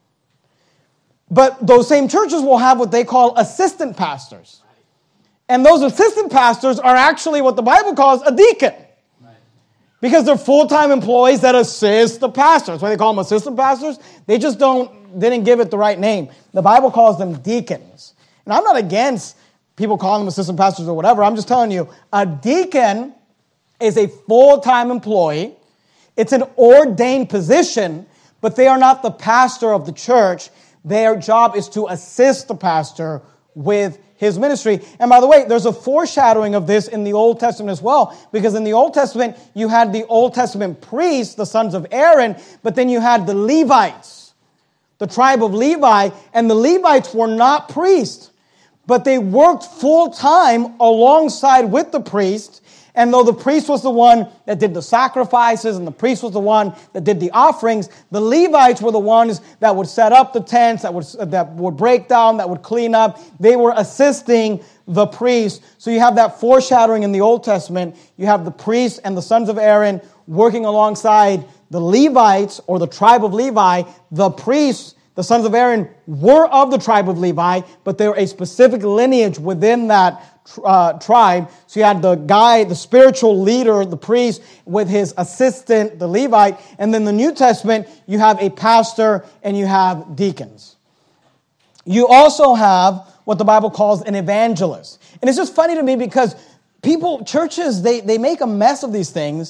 But those same churches will have what they call assistant pastors. And those assistant pastors are actually what the Bible calls a deacon. Because they're full-time employees that assist the pastor. That's why they call them assistant pastors. They just didn't give it the right name. The Bible calls them deacons. And I'm not against people calling them assistant pastors or whatever. I'm just telling you, a deacon is a full-time employee. It's an ordained position, but they are not the pastor of the church. Their job is to assist the pastor with his ministry. And by the way, there's a foreshadowing of this in the Old Testament as well, because in the Old Testament, you had the Old Testament priests, the sons of Aaron, but then you had the Levites, the tribe of Levi, and the Levites were not priests, but they worked full-time alongside with the priest. And though the priest was the one that did the sacrifices and the priest was the one that did the offerings, the Levites were the ones that would set up the tents, that would break down, that would clean up. They were assisting the priest. So you have that foreshadowing in the Old Testament. You have the priests and the sons of Aaron working alongside the Levites or the tribe of Levi. The priests, the sons of Aaron, were of the tribe of Levi, but they were a specific lineage within that tribe. So you had the guy, the spiritual leader, the priest, with his assistant, the Levite. And then the New Testament, you have a pastor and you have deacons. You also have what the Bible calls an evangelist. And it's just funny to me because churches, they make a mess of these things.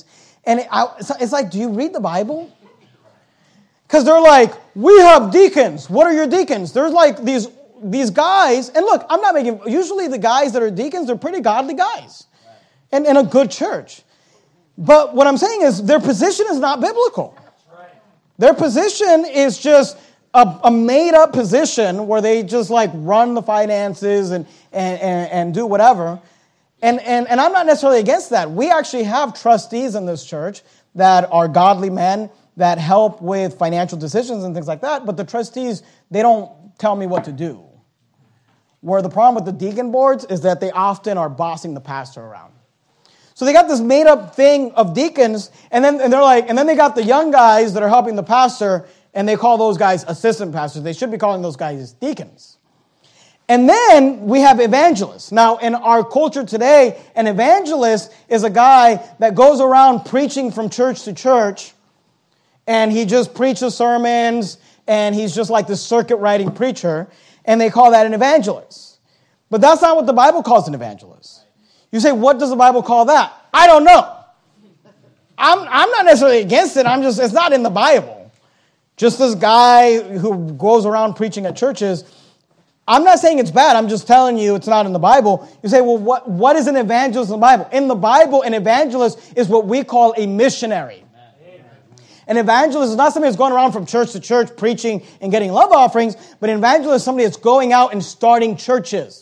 And it's like, do you read the Bible? Because they're like, we have deacons. What are your deacons? There's like these guys. And look, I'm not making, usually the guys that are deacons, they're pretty godly guys. And in a good church. But what I'm saying is their position is not biblical. Their position is just a made-up position where they just like run the finances and do whatever. And I'm not necessarily against that. We actually have trustees in this church that are godly men that help with financial decisions and things like that. But the trustees, they don't tell me what to do. Where the problem with the deacon boards is that they often are bossing the pastor around. So they got this made-up thing of deacons, and then they got the young guys that are helping the pastor, and they call those guys assistant pastors. They should be calling those guys deacons. And then we have evangelists. Now, in our culture today, an evangelist is a guy that goes around preaching from church to church, and he just preaches sermons, and he's just like this circuit-riding preacher, and they call that an evangelist. But that's not what the Bible calls an evangelist. You say, what does the Bible call that? I don't know. I'm not necessarily against it. It's not in the Bible. Just this guy who goes around preaching at churches. I'm not saying it's bad. I'm just telling you it's not in the Bible. You say, well, what is an evangelist in the Bible? In the Bible, an evangelist is what we call a missionary. An evangelist is not somebody that's going around from church to church preaching and getting love offerings, but an evangelist is somebody that's going out and starting churches.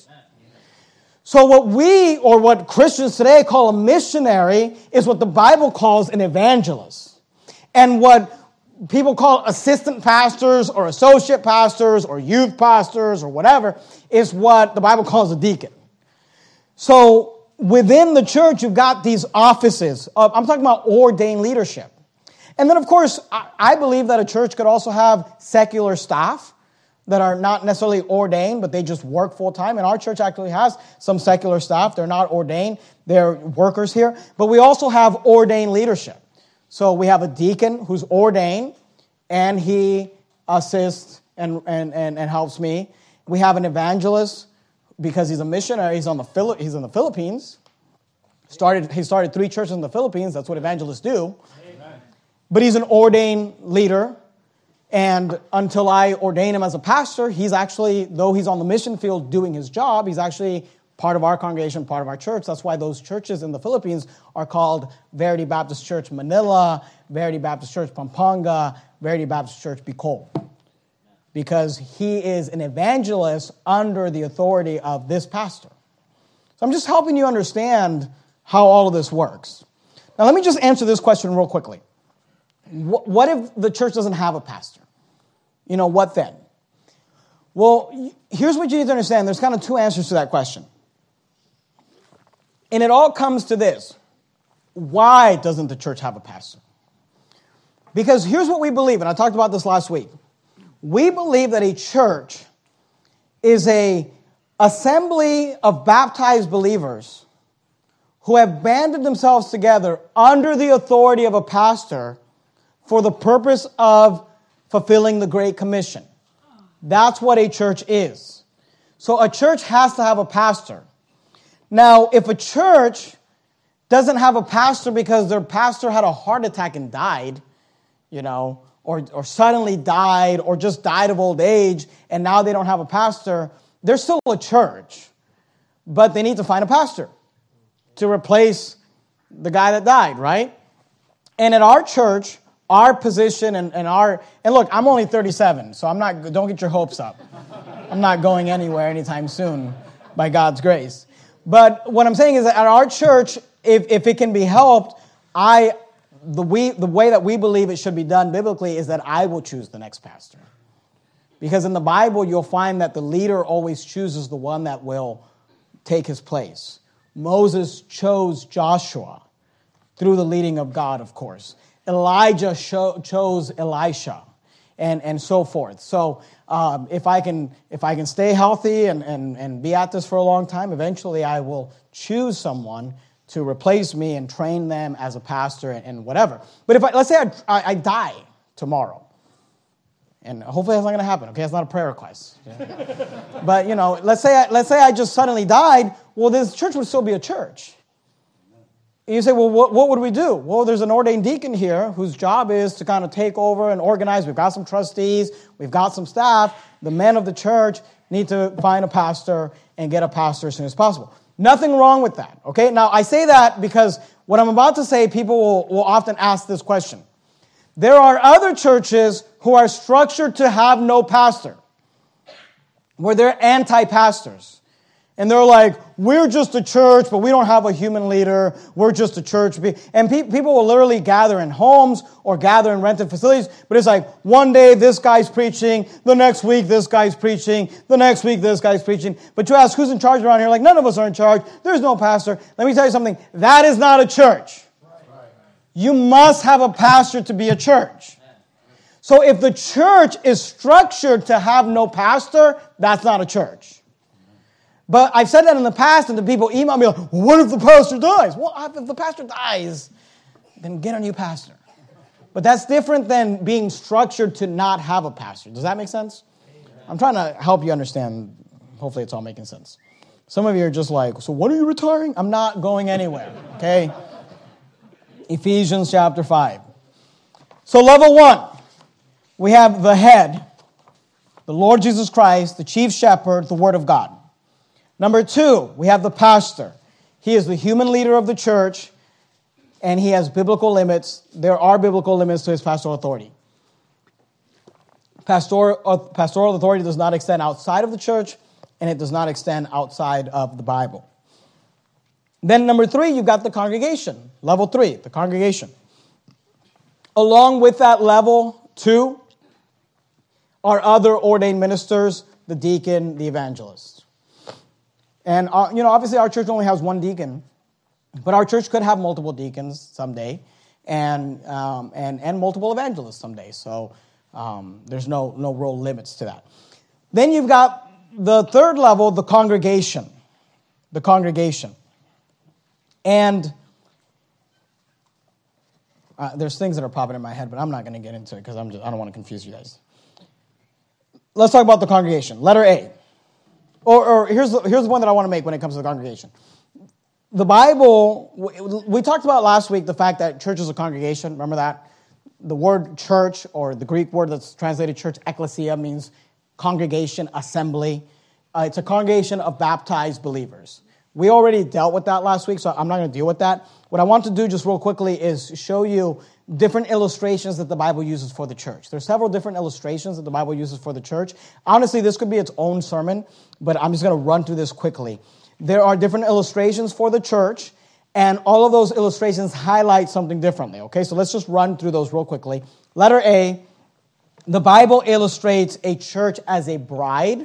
So what Christians today call a missionary is what the Bible calls an evangelist. And what people call assistant pastors or associate pastors or youth pastors or whatever is what the Bible calls a deacon. So within the church, you've got these offices. I'm talking about ordained leadership. And then, of course, I believe that a church could also have secular staff that are not necessarily ordained, but they just work full-time. And our church actually has some secular staff. They're not ordained. They're workers here. But we also have ordained leadership. So we have a deacon who's ordained, and he assists and helps me. We have an evangelist because he's a missionary. He's in the Philippines. He started 3 churches in the Philippines. That's what evangelists do. Amen. But he's an ordained leader. And until I ordain him as a pastor, he's actually, though he's on the mission field doing his job, he's actually part of our congregation, part of our church. That's why those churches in the Philippines are called Verity Baptist Church Manila, Verity Baptist Church Pampanga, Verity Baptist Church Bicol. Because he is an evangelist under the authority of this pastor. So I'm just helping you understand how all of this works. Now let me just answer this question real quickly. What if the church doesn't have a pastor? What then? Well, here's what you need to understand. There's kind of 2 answers to that question. And it all comes to this. Why doesn't the church have a pastor? Because here's what we believe, and I talked about this last week. We believe that a church is an assembly of baptized believers who have banded themselves together under the authority of a pastor for the purpose of fulfilling the Great Commission. That's what a church is. So a church has to have a pastor. Now, if a church doesn't have a pastor because their pastor had a heart attack and died, or suddenly died, or just died of old age, and now they don't have a pastor, they're still a church. But they need to find a pastor to replace the guy that died, right? And at our church, our position and look, I'm only 37, so don't get your hopes up. I'm not going anywhere anytime soon by God's grace. But what I'm saying is that at our church, if it can be helped, the way that we believe it should be done biblically is that I will choose the next pastor. Because in the Bible, you'll find that the leader always chooses the one that will take his place. Moses chose Joshua through the leading of God, of course. Elijah chose Elisha, and so forth. So if I can stay healthy and be at this for a long time, eventually I will choose someone to replace me and train them as a pastor and whatever. But let's say I die tomorrow, and hopefully that's not going to happen. Okay, it's not a prayer request. But let's say I just suddenly died. Well, this church would still be a church. You say, well, what would we do? Well, there's an ordained deacon here whose job is to kind of take over and organize. We've got some trustees. We've got some staff. The men of the church need to find a pastor and get a pastor as soon as possible. Nothing wrong with that, okay? Now, I say that because what I'm about to say, people will often ask this question. There are other churches who are structured to have no pastor, where they're anti-pastors. And they're like, we're just a church, but we don't have a human leader. We're just a church. And people will literally gather in homes or gather in rented facilities. But it's like, one day this guy's preaching. The next week this guy's preaching. The next week this guy's preaching. But you ask, who's in charge around here? Like, none of us are in charge. There's no pastor. Let me tell you something. That is not a church. You must have a pastor to be a church. So if the church is structured to have no pastor, that's not a church. But I've said that in the past, and the people email me like, well, what if the pastor dies? Well, if the pastor dies, then get a new pastor. But that's different than being structured to not have a pastor. Does that make sense? I'm trying to help you understand. Hopefully it's all making sense. Some of you are just like, so when are you retiring? I'm not going anywhere, okay? Ephesians chapter 5. So level 1, we have the head, the Lord Jesus Christ, the chief shepherd, the Word of God. Number 2, we have the pastor. He is the human leader of the church, and he has biblical limits. There are biblical limits to his pastoral authority. Pastoral authority does not extend outside of the church, and it does not extend outside of the Bible. Then number 3, you've got the congregation. Level 3, the congregation. Along with that level 2 are other ordained ministers, the deacon, the evangelist. And, obviously our church only has one deacon, but our church could have multiple deacons someday and multiple evangelists someday. So there's no real limits to that. Then you've got the third level, the congregation. The congregation. And there's things that are popping in my head, but I'm not going to get into it because I don't want to confuse you guys. Let's talk about the congregation. Letter A. Or here's the one that I want to make when it comes to the congregation. The Bible, we talked about last week the fact that church is a congregation. Remember that? The word church, or the Greek word that's translated church, ekklesia, means congregation, assembly. It's a congregation of baptized believers. We already dealt with that last week, so I'm not going to deal with that. What I want to do just real quickly is show you different illustrations that the Bible uses for the church. There's several different illustrations that the Bible uses for the church. Honestly, this could be its own sermon, but I'm just going to run through this quickly. There are different illustrations for the church, and all of those illustrations highlight something differently, okay? So let's just run through those real quickly. Letter A, the Bible illustrates a church as a bride.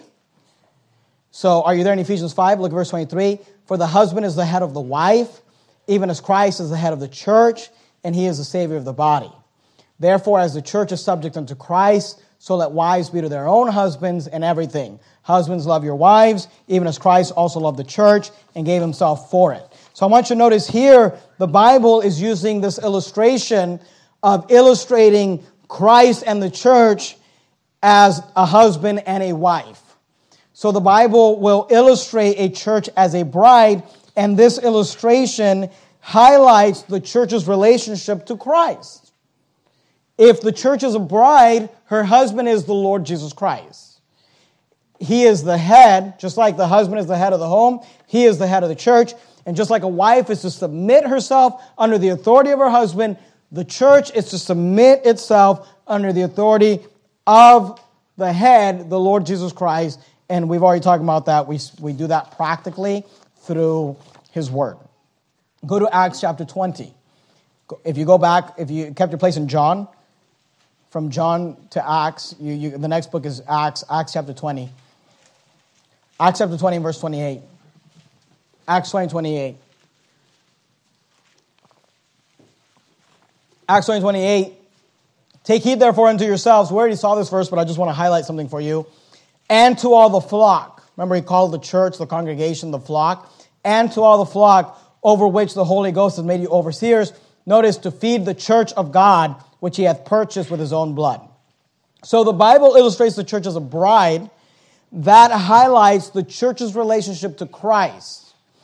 So are you there in Ephesians 5? Look at verse 23. For the husband is the head of the wife, even as Christ is the head of the church, and he is the Savior of the body. Therefore, as the church is subject unto Christ, so let wives be to their own husbands in everything. Husbands, love your wives, even as Christ also loved the church and gave himself for it. So I want you to notice here, the Bible is using this illustration of illustrating Christ and the church as a husband and a wife. So the Bible will illustrate a church as a bride, and this illustration highlights the church's relationship to Christ. If the church is a bride, her husband is the Lord Jesus Christ. He is the head, just like the husband is the head of the home, he is the head of the church. And just like a wife is to submit herself under the authority of her husband, the church is to submit itself under the authority of the head, the Lord Jesus Christ. And we've already talked about that. We do that practically through his word. Go to Acts chapter 20. If you go back, if you kept your place in John, from John to Acts, the next book is Acts chapter 20. Acts chapter 20 and verse 28. Acts 20, 28. Acts 20, 28. Take heed therefore unto yourselves. We already saw this verse, but I just want to highlight something for you. And to all the flock. Remember, he called the church, the congregation, the flock. And to all the flock over which the Holy Ghost has made you overseers. Notice, to feed the church of God, which he hath purchased with his own blood. So the Bible illustrates the church as a bride. That highlights the church's relationship to Christ.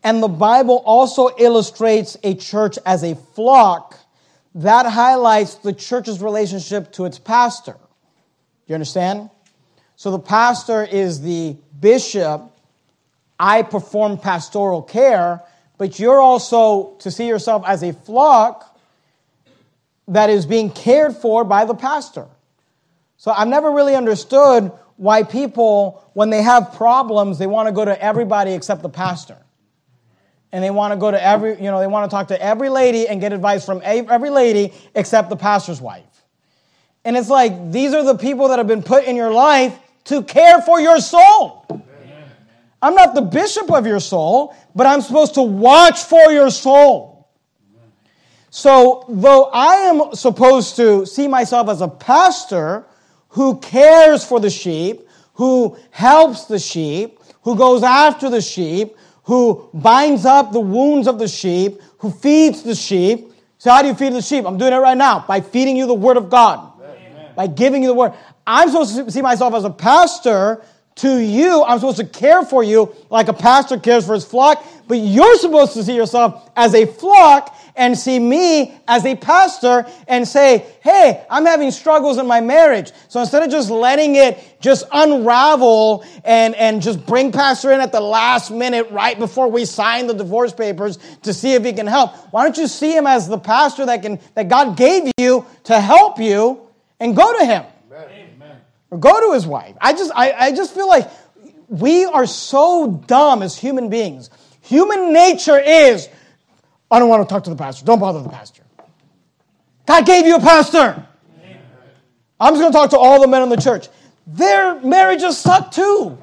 And the Bible also illustrates a church as a flock. That highlights the church's relationship to its pastor. You understand? So the pastor is the bishop. I perform pastoral care, but you're also to see yourself as a flock that is being cared for by the pastor. So I've never really understood why people, when they have problems, they want to go to everybody except the pastor. And they want to go to they want to talk to every lady and get advice from every lady except the pastor's wife. And it's like, these are the people that have been put in your life to care for your soul. Amen. I'm not the bishop of your soul, but I'm supposed to watch for your soul. Amen. So, though I am supposed to see myself as a pastor who cares for the sheep, who helps the sheep, who goes after the sheep, who binds up the wounds of the sheep, who feeds the sheep. So how do you feed the sheep? I'm doing it right now by feeding you the Word of God. Amen. By giving you the Word. I'm supposed to see myself as a pastor to you. I'm supposed to care for you like a pastor cares for his flock. But you're supposed to see yourself as a flock and see me as a pastor and say, hey, I'm having struggles in my marriage. So instead of just letting it just unravel and just bring pastor in at the last minute right before we sign the divorce papers to see if he can help, why don't you see him as the pastor that God gave you to help you and go to him? Amen. Or go to his wife. I just feel like we are so dumb as human beings. Human nature is, I don't want to talk to the pastor. Don't bother the pastor. God gave you a pastor. Amen. I'm just going to talk to all the men in the church. Their marriages suck too.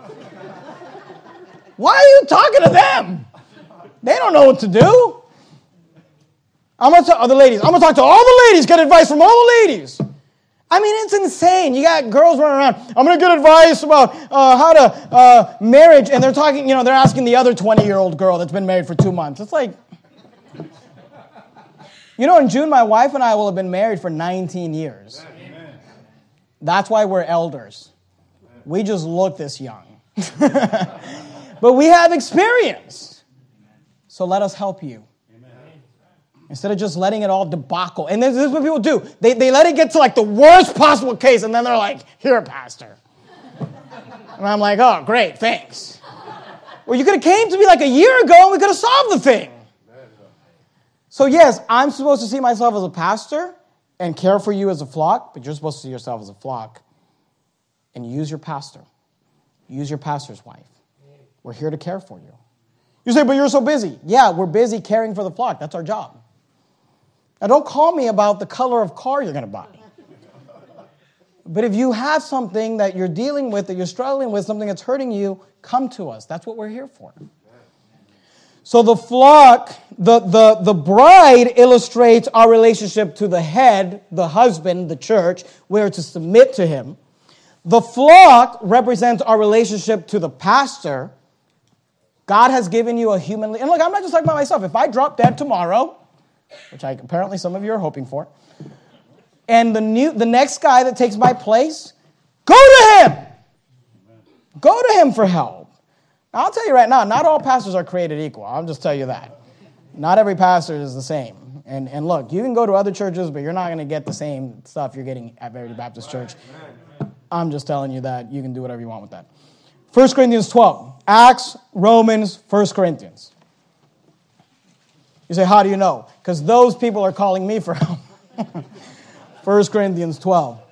Why are you talking to them? They don't know what to do. I'm going to talk to the ladies. I'm going to talk to all the ladies, get advice from all the ladies. I mean, it's insane. You got girls running around. I'm going to get advice about how to marriage, and they're talking, they're asking the other 20-year-old girl that's been married for 2 months. It's like, in June, my wife and I will have been married for 19 years. Amen. That's why we're elders. We just look this young. But we have experience. So let us help you. Instead of just letting it all debacle. And this is what people do. They let it get to like the worst possible case, and then they're like, here, pastor. And I'm like, oh, great, thanks. Well, you could have came to me like a year ago, and we could have solved the thing. So yes, I'm supposed to see myself as a pastor and care for you as a flock, but you're supposed to see yourself as a flock and use your pastor. Use your pastor's wife. We're here to care for you. You say, but you're so busy. Yeah, we're busy caring for the flock. That's our job. Now, don't call me about the color of car you're going to buy. But if you have something that you're dealing with, that you're struggling with, something that's hurting you, come to us. That's what we're here for. So the flock, the bride illustrates our relationship to the head, the husband, the church. We're to submit to him. The flock represents our relationship to the pastor. God has given you a human... And look, I'm not just talking about myself. If I drop dead tomorrow, which apparently some of you are hoping for, and the next guy that takes my place, go to him. Go to him for help. Now, I'll tell you right now, not all pastors are created equal. I'll just tell you that. Not every pastor is the same. And look, you can go to other churches, but you're not going to get the same stuff you're getting at Verity Baptist Church. I'm just telling you that you can do whatever you want with that. 1 Corinthians 12. Acts, Romans, 1 Corinthians. You say, how do you know? Because those people are calling me for help. 1 Corinthians 12.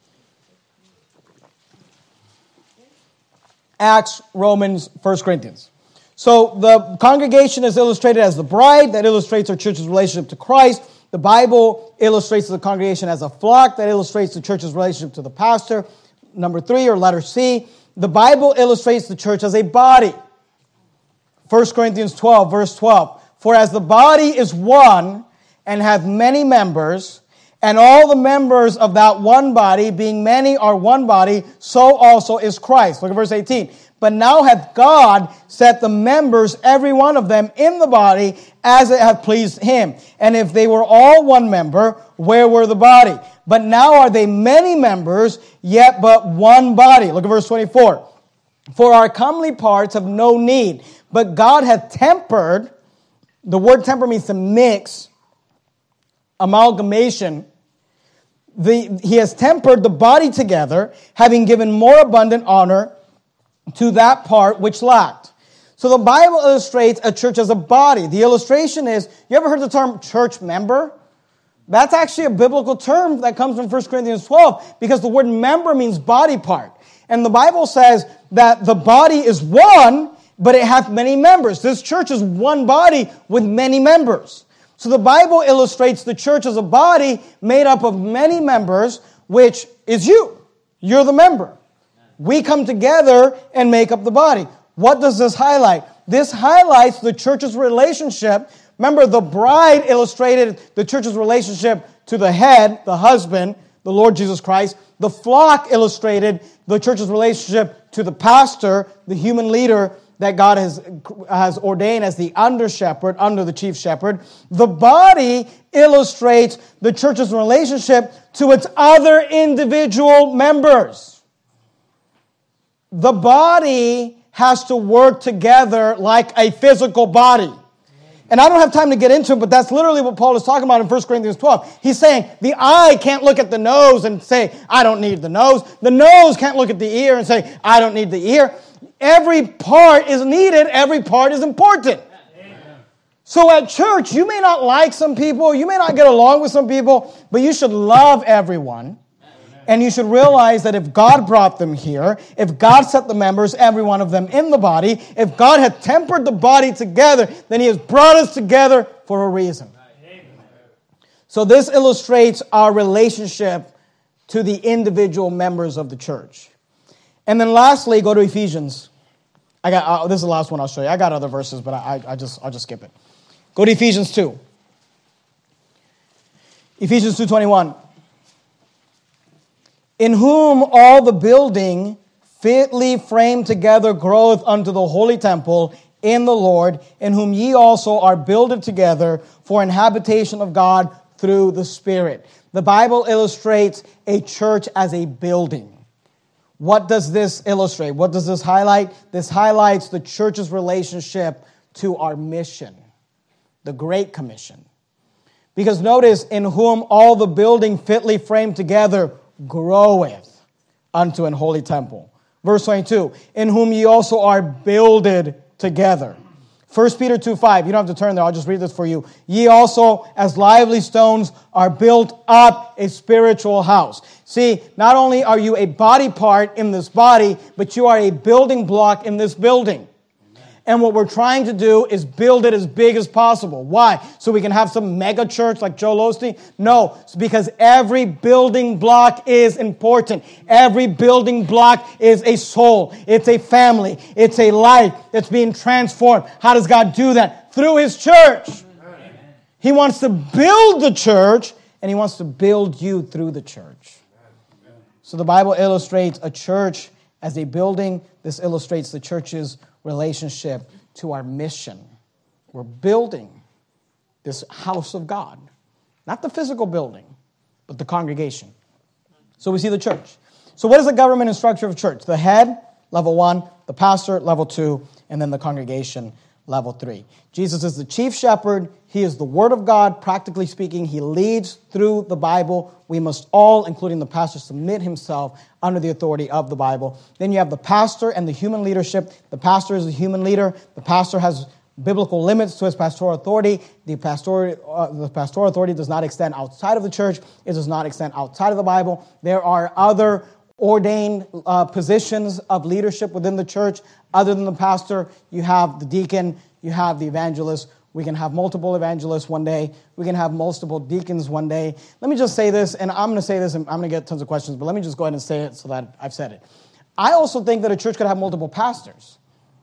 Acts, Romans, 1 Corinthians. So the congregation is illustrated as the bride. That illustrates our church's relationship to Christ. The Bible illustrates the congregation as a flock. That illustrates the church's relationship to the pastor. Number 3, or letter C, the Bible illustrates the church as a body. 1 Corinthians 12, verse 12. For as the body is one and hath many members, and all the members of that one body, being many, are one body, so also is Christ. Look at verse 18. But now hath God set the members, every one of them, in the body, as it hath pleased him. And if they were all one member, where were the body? But now are they many members, yet but one body. Look at verse 24. For our comely parts have no need, But God hath tempered, the word temper means to mix, amalgamation. He has tempered the body together, having given more abundant honor to that part which lacked. So the Bible illustrates a church as a body. The illustration is, you ever heard the term church member? That's actually a biblical term that comes from 1 Corinthians 12, because the word member means body part. And the Bible says that the body is one, but it hath many members. This church is one body with many members. So the Bible illustrates the church as a body made up of many members, which is you. You're the member. We come together and make up the body. What does this highlight? This highlights the church's relationship. Remember, the bride illustrated the church's relationship to the head, the husband, the Lord Jesus Christ. The flock illustrated the church's relationship to the pastor, the human leader that God has ordained as the under shepherd, under the chief shepherd. The body illustrates the church's relationship to its other individual members. The body has to work together like a physical body. And I don't have time to get into it, but that's literally what Paul is talking about in 1 Corinthians 12. He's saying the eye can't look at the nose and say, I don't need the nose. The nose can't look at the ear and say, I don't need the ear. Every part is needed. Every part is important. Amen. So at church, you may not like some people. You may not get along with some people, but you should love everyone. And you should realize that if God brought them here, if God set the members, every one of them in the body, if God had tempered the body together, then He has brought us together for a reason. So this illustrates our relationship to the individual members of the church. And then lastly, go to Ephesians. This is the last one I'll show you. I got other verses, but I'll just skip it. Go to Ephesians 2. Ephesians 2:21. In whom all the building fitly framed together groweth unto the holy temple in the Lord, in whom ye also are builded together for an habitation of God through the Spirit. The Bible illustrates a church as a building. What does this illustrate? What does this highlight? This highlights the church's relationship to our mission, the Great Commission. Because notice, in whom all the building fitly framed together groweth unto an holy temple. Verse 22, in whom ye also are builded together. 1 Peter 2:5, you don't have to turn there, I'll just read this for you. Ye also, as lively stones, are built up a spiritual house. See, not only are you a body part in this body, but you are a building block in this building. And what we're trying to do is build it as big as possible. Why? So we can have some mega church like Joel Osteen? No, it's because every building block is important. Every building block is a soul. It's a family. It's a life that's being transformed. How does God do that? Through His church. Amen. He wants to build the church, and He wants to build you through the church. Amen. So the Bible illustrates a church as a building. This illustrates the church's relationship to our mission. We're building this house of God. Not the physical building, but the congregation. So we see the church. So what is the government and structure of church? The head, level 1, the pastor, level 2, and then the congregation, level 3. Jesus is the chief shepherd. He is the Word of God. Practically speaking, He leads through the Bible. We must all, including the pastor, submit himself under the authority of the Bible. Then you have the pastor and the human leadership. The pastor is the human leader. The pastor has biblical limits to his pastoral authority. The pastoral authority does not extend outside of the church. It does not extend outside of the Bible. There are other ordained positions of leadership within the church. Other than the pastor, you have the deacon, you have the evangelist. We can have multiple evangelists one day. We can have multiple deacons one day. Let me just say this, and I'm going to say this, and I'm going to get tons of questions, but let me just go ahead and say it so that I've said it. I also think that a church could have multiple pastors,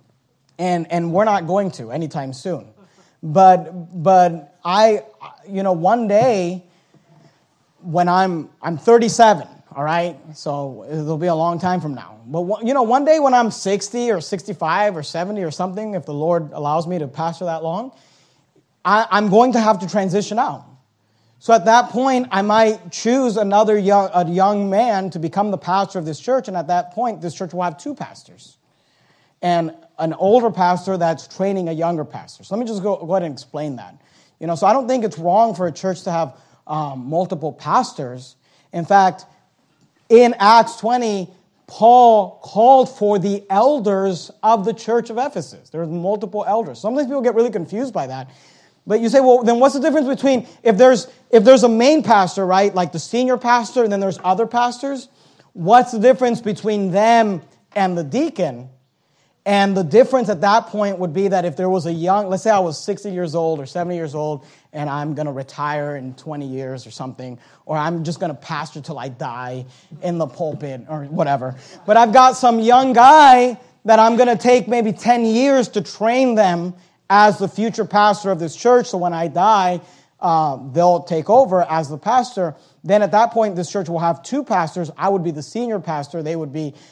and we're not going to anytime soon. But I, one day when I'm 37, all right? So it'll be a long time from now. But, one day when I'm 60 or 65 or 70 or something, if the Lord allows me to pastor that long, I'm going to have to transition out. So at that point, I might choose a young man to become the pastor of this church, and at that point, this church will have 2 pastors. And an older pastor that's training a younger pastor. So let me just go ahead and explain that. So I don't think it's wrong for a church to have multiple pastors. In fact, in Acts 20, Paul called for the elders of the church of Ephesus. There's multiple elders. Sometimes people get really confused by that. But you say, well, then what's the difference between, if there's a main pastor, right, like the senior pastor, and then there's other pastors, what's the difference between them and the deacon? And the difference at that point would be that if there was let's say I was 60 years old or 70 years old, and I'm going to retire in 20 years or something, or I'm just going to pastor till I die in the pulpit or whatever. But I've got some young guy that I'm going to take maybe 10 years to train them as the future pastor of this church, so when I die, they'll take over as the pastor. Then at that point, this church will have two pastors. I would be the senior pastor. They would be,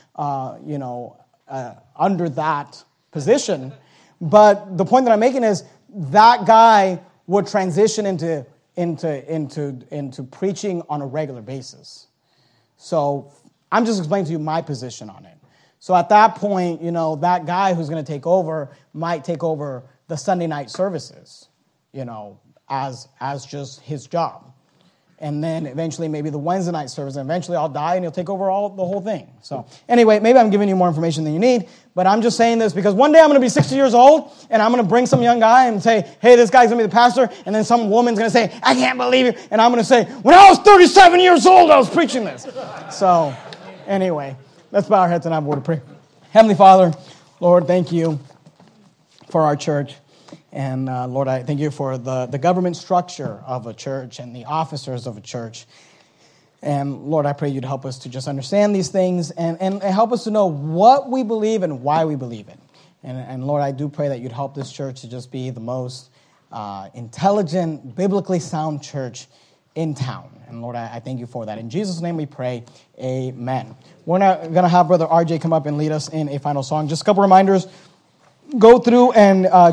under that position. But the point that I'm making is that guy would transition into preaching on a regular basis. So I'm just explaining to you my position on it. So at that point, that guy who's going to take over might take over the Sunday night services, as just his job. And then eventually maybe the Wednesday night service, and eventually I'll die and he'll take over the whole thing. So anyway, maybe I'm giving you more information than you need, but I'm just saying this because one day I'm going to be 60 years old and I'm going to bring some young guy and say, hey, this guy's going to be the pastor, and then some woman's going to say, I can't believe it, and I'm going to say, when I was 37 years old, I was preaching this. So anyway, let's bow our heads and have a word of prayer. Heavenly Father, Lord, thank you for our church. And Lord, I thank you for the government structure of a church and the officers of a church. And Lord, I pray you'd help us to just understand these things and help us to know what we believe and why we believe it. And Lord, I do pray that you'd help this church to just be the most intelligent, biblically sound church in town. And Lord, I thank you for that. In Jesus' name we pray, amen. We're now going to have Brother RJ come up and lead us in a final song. Just a couple reminders. Go through and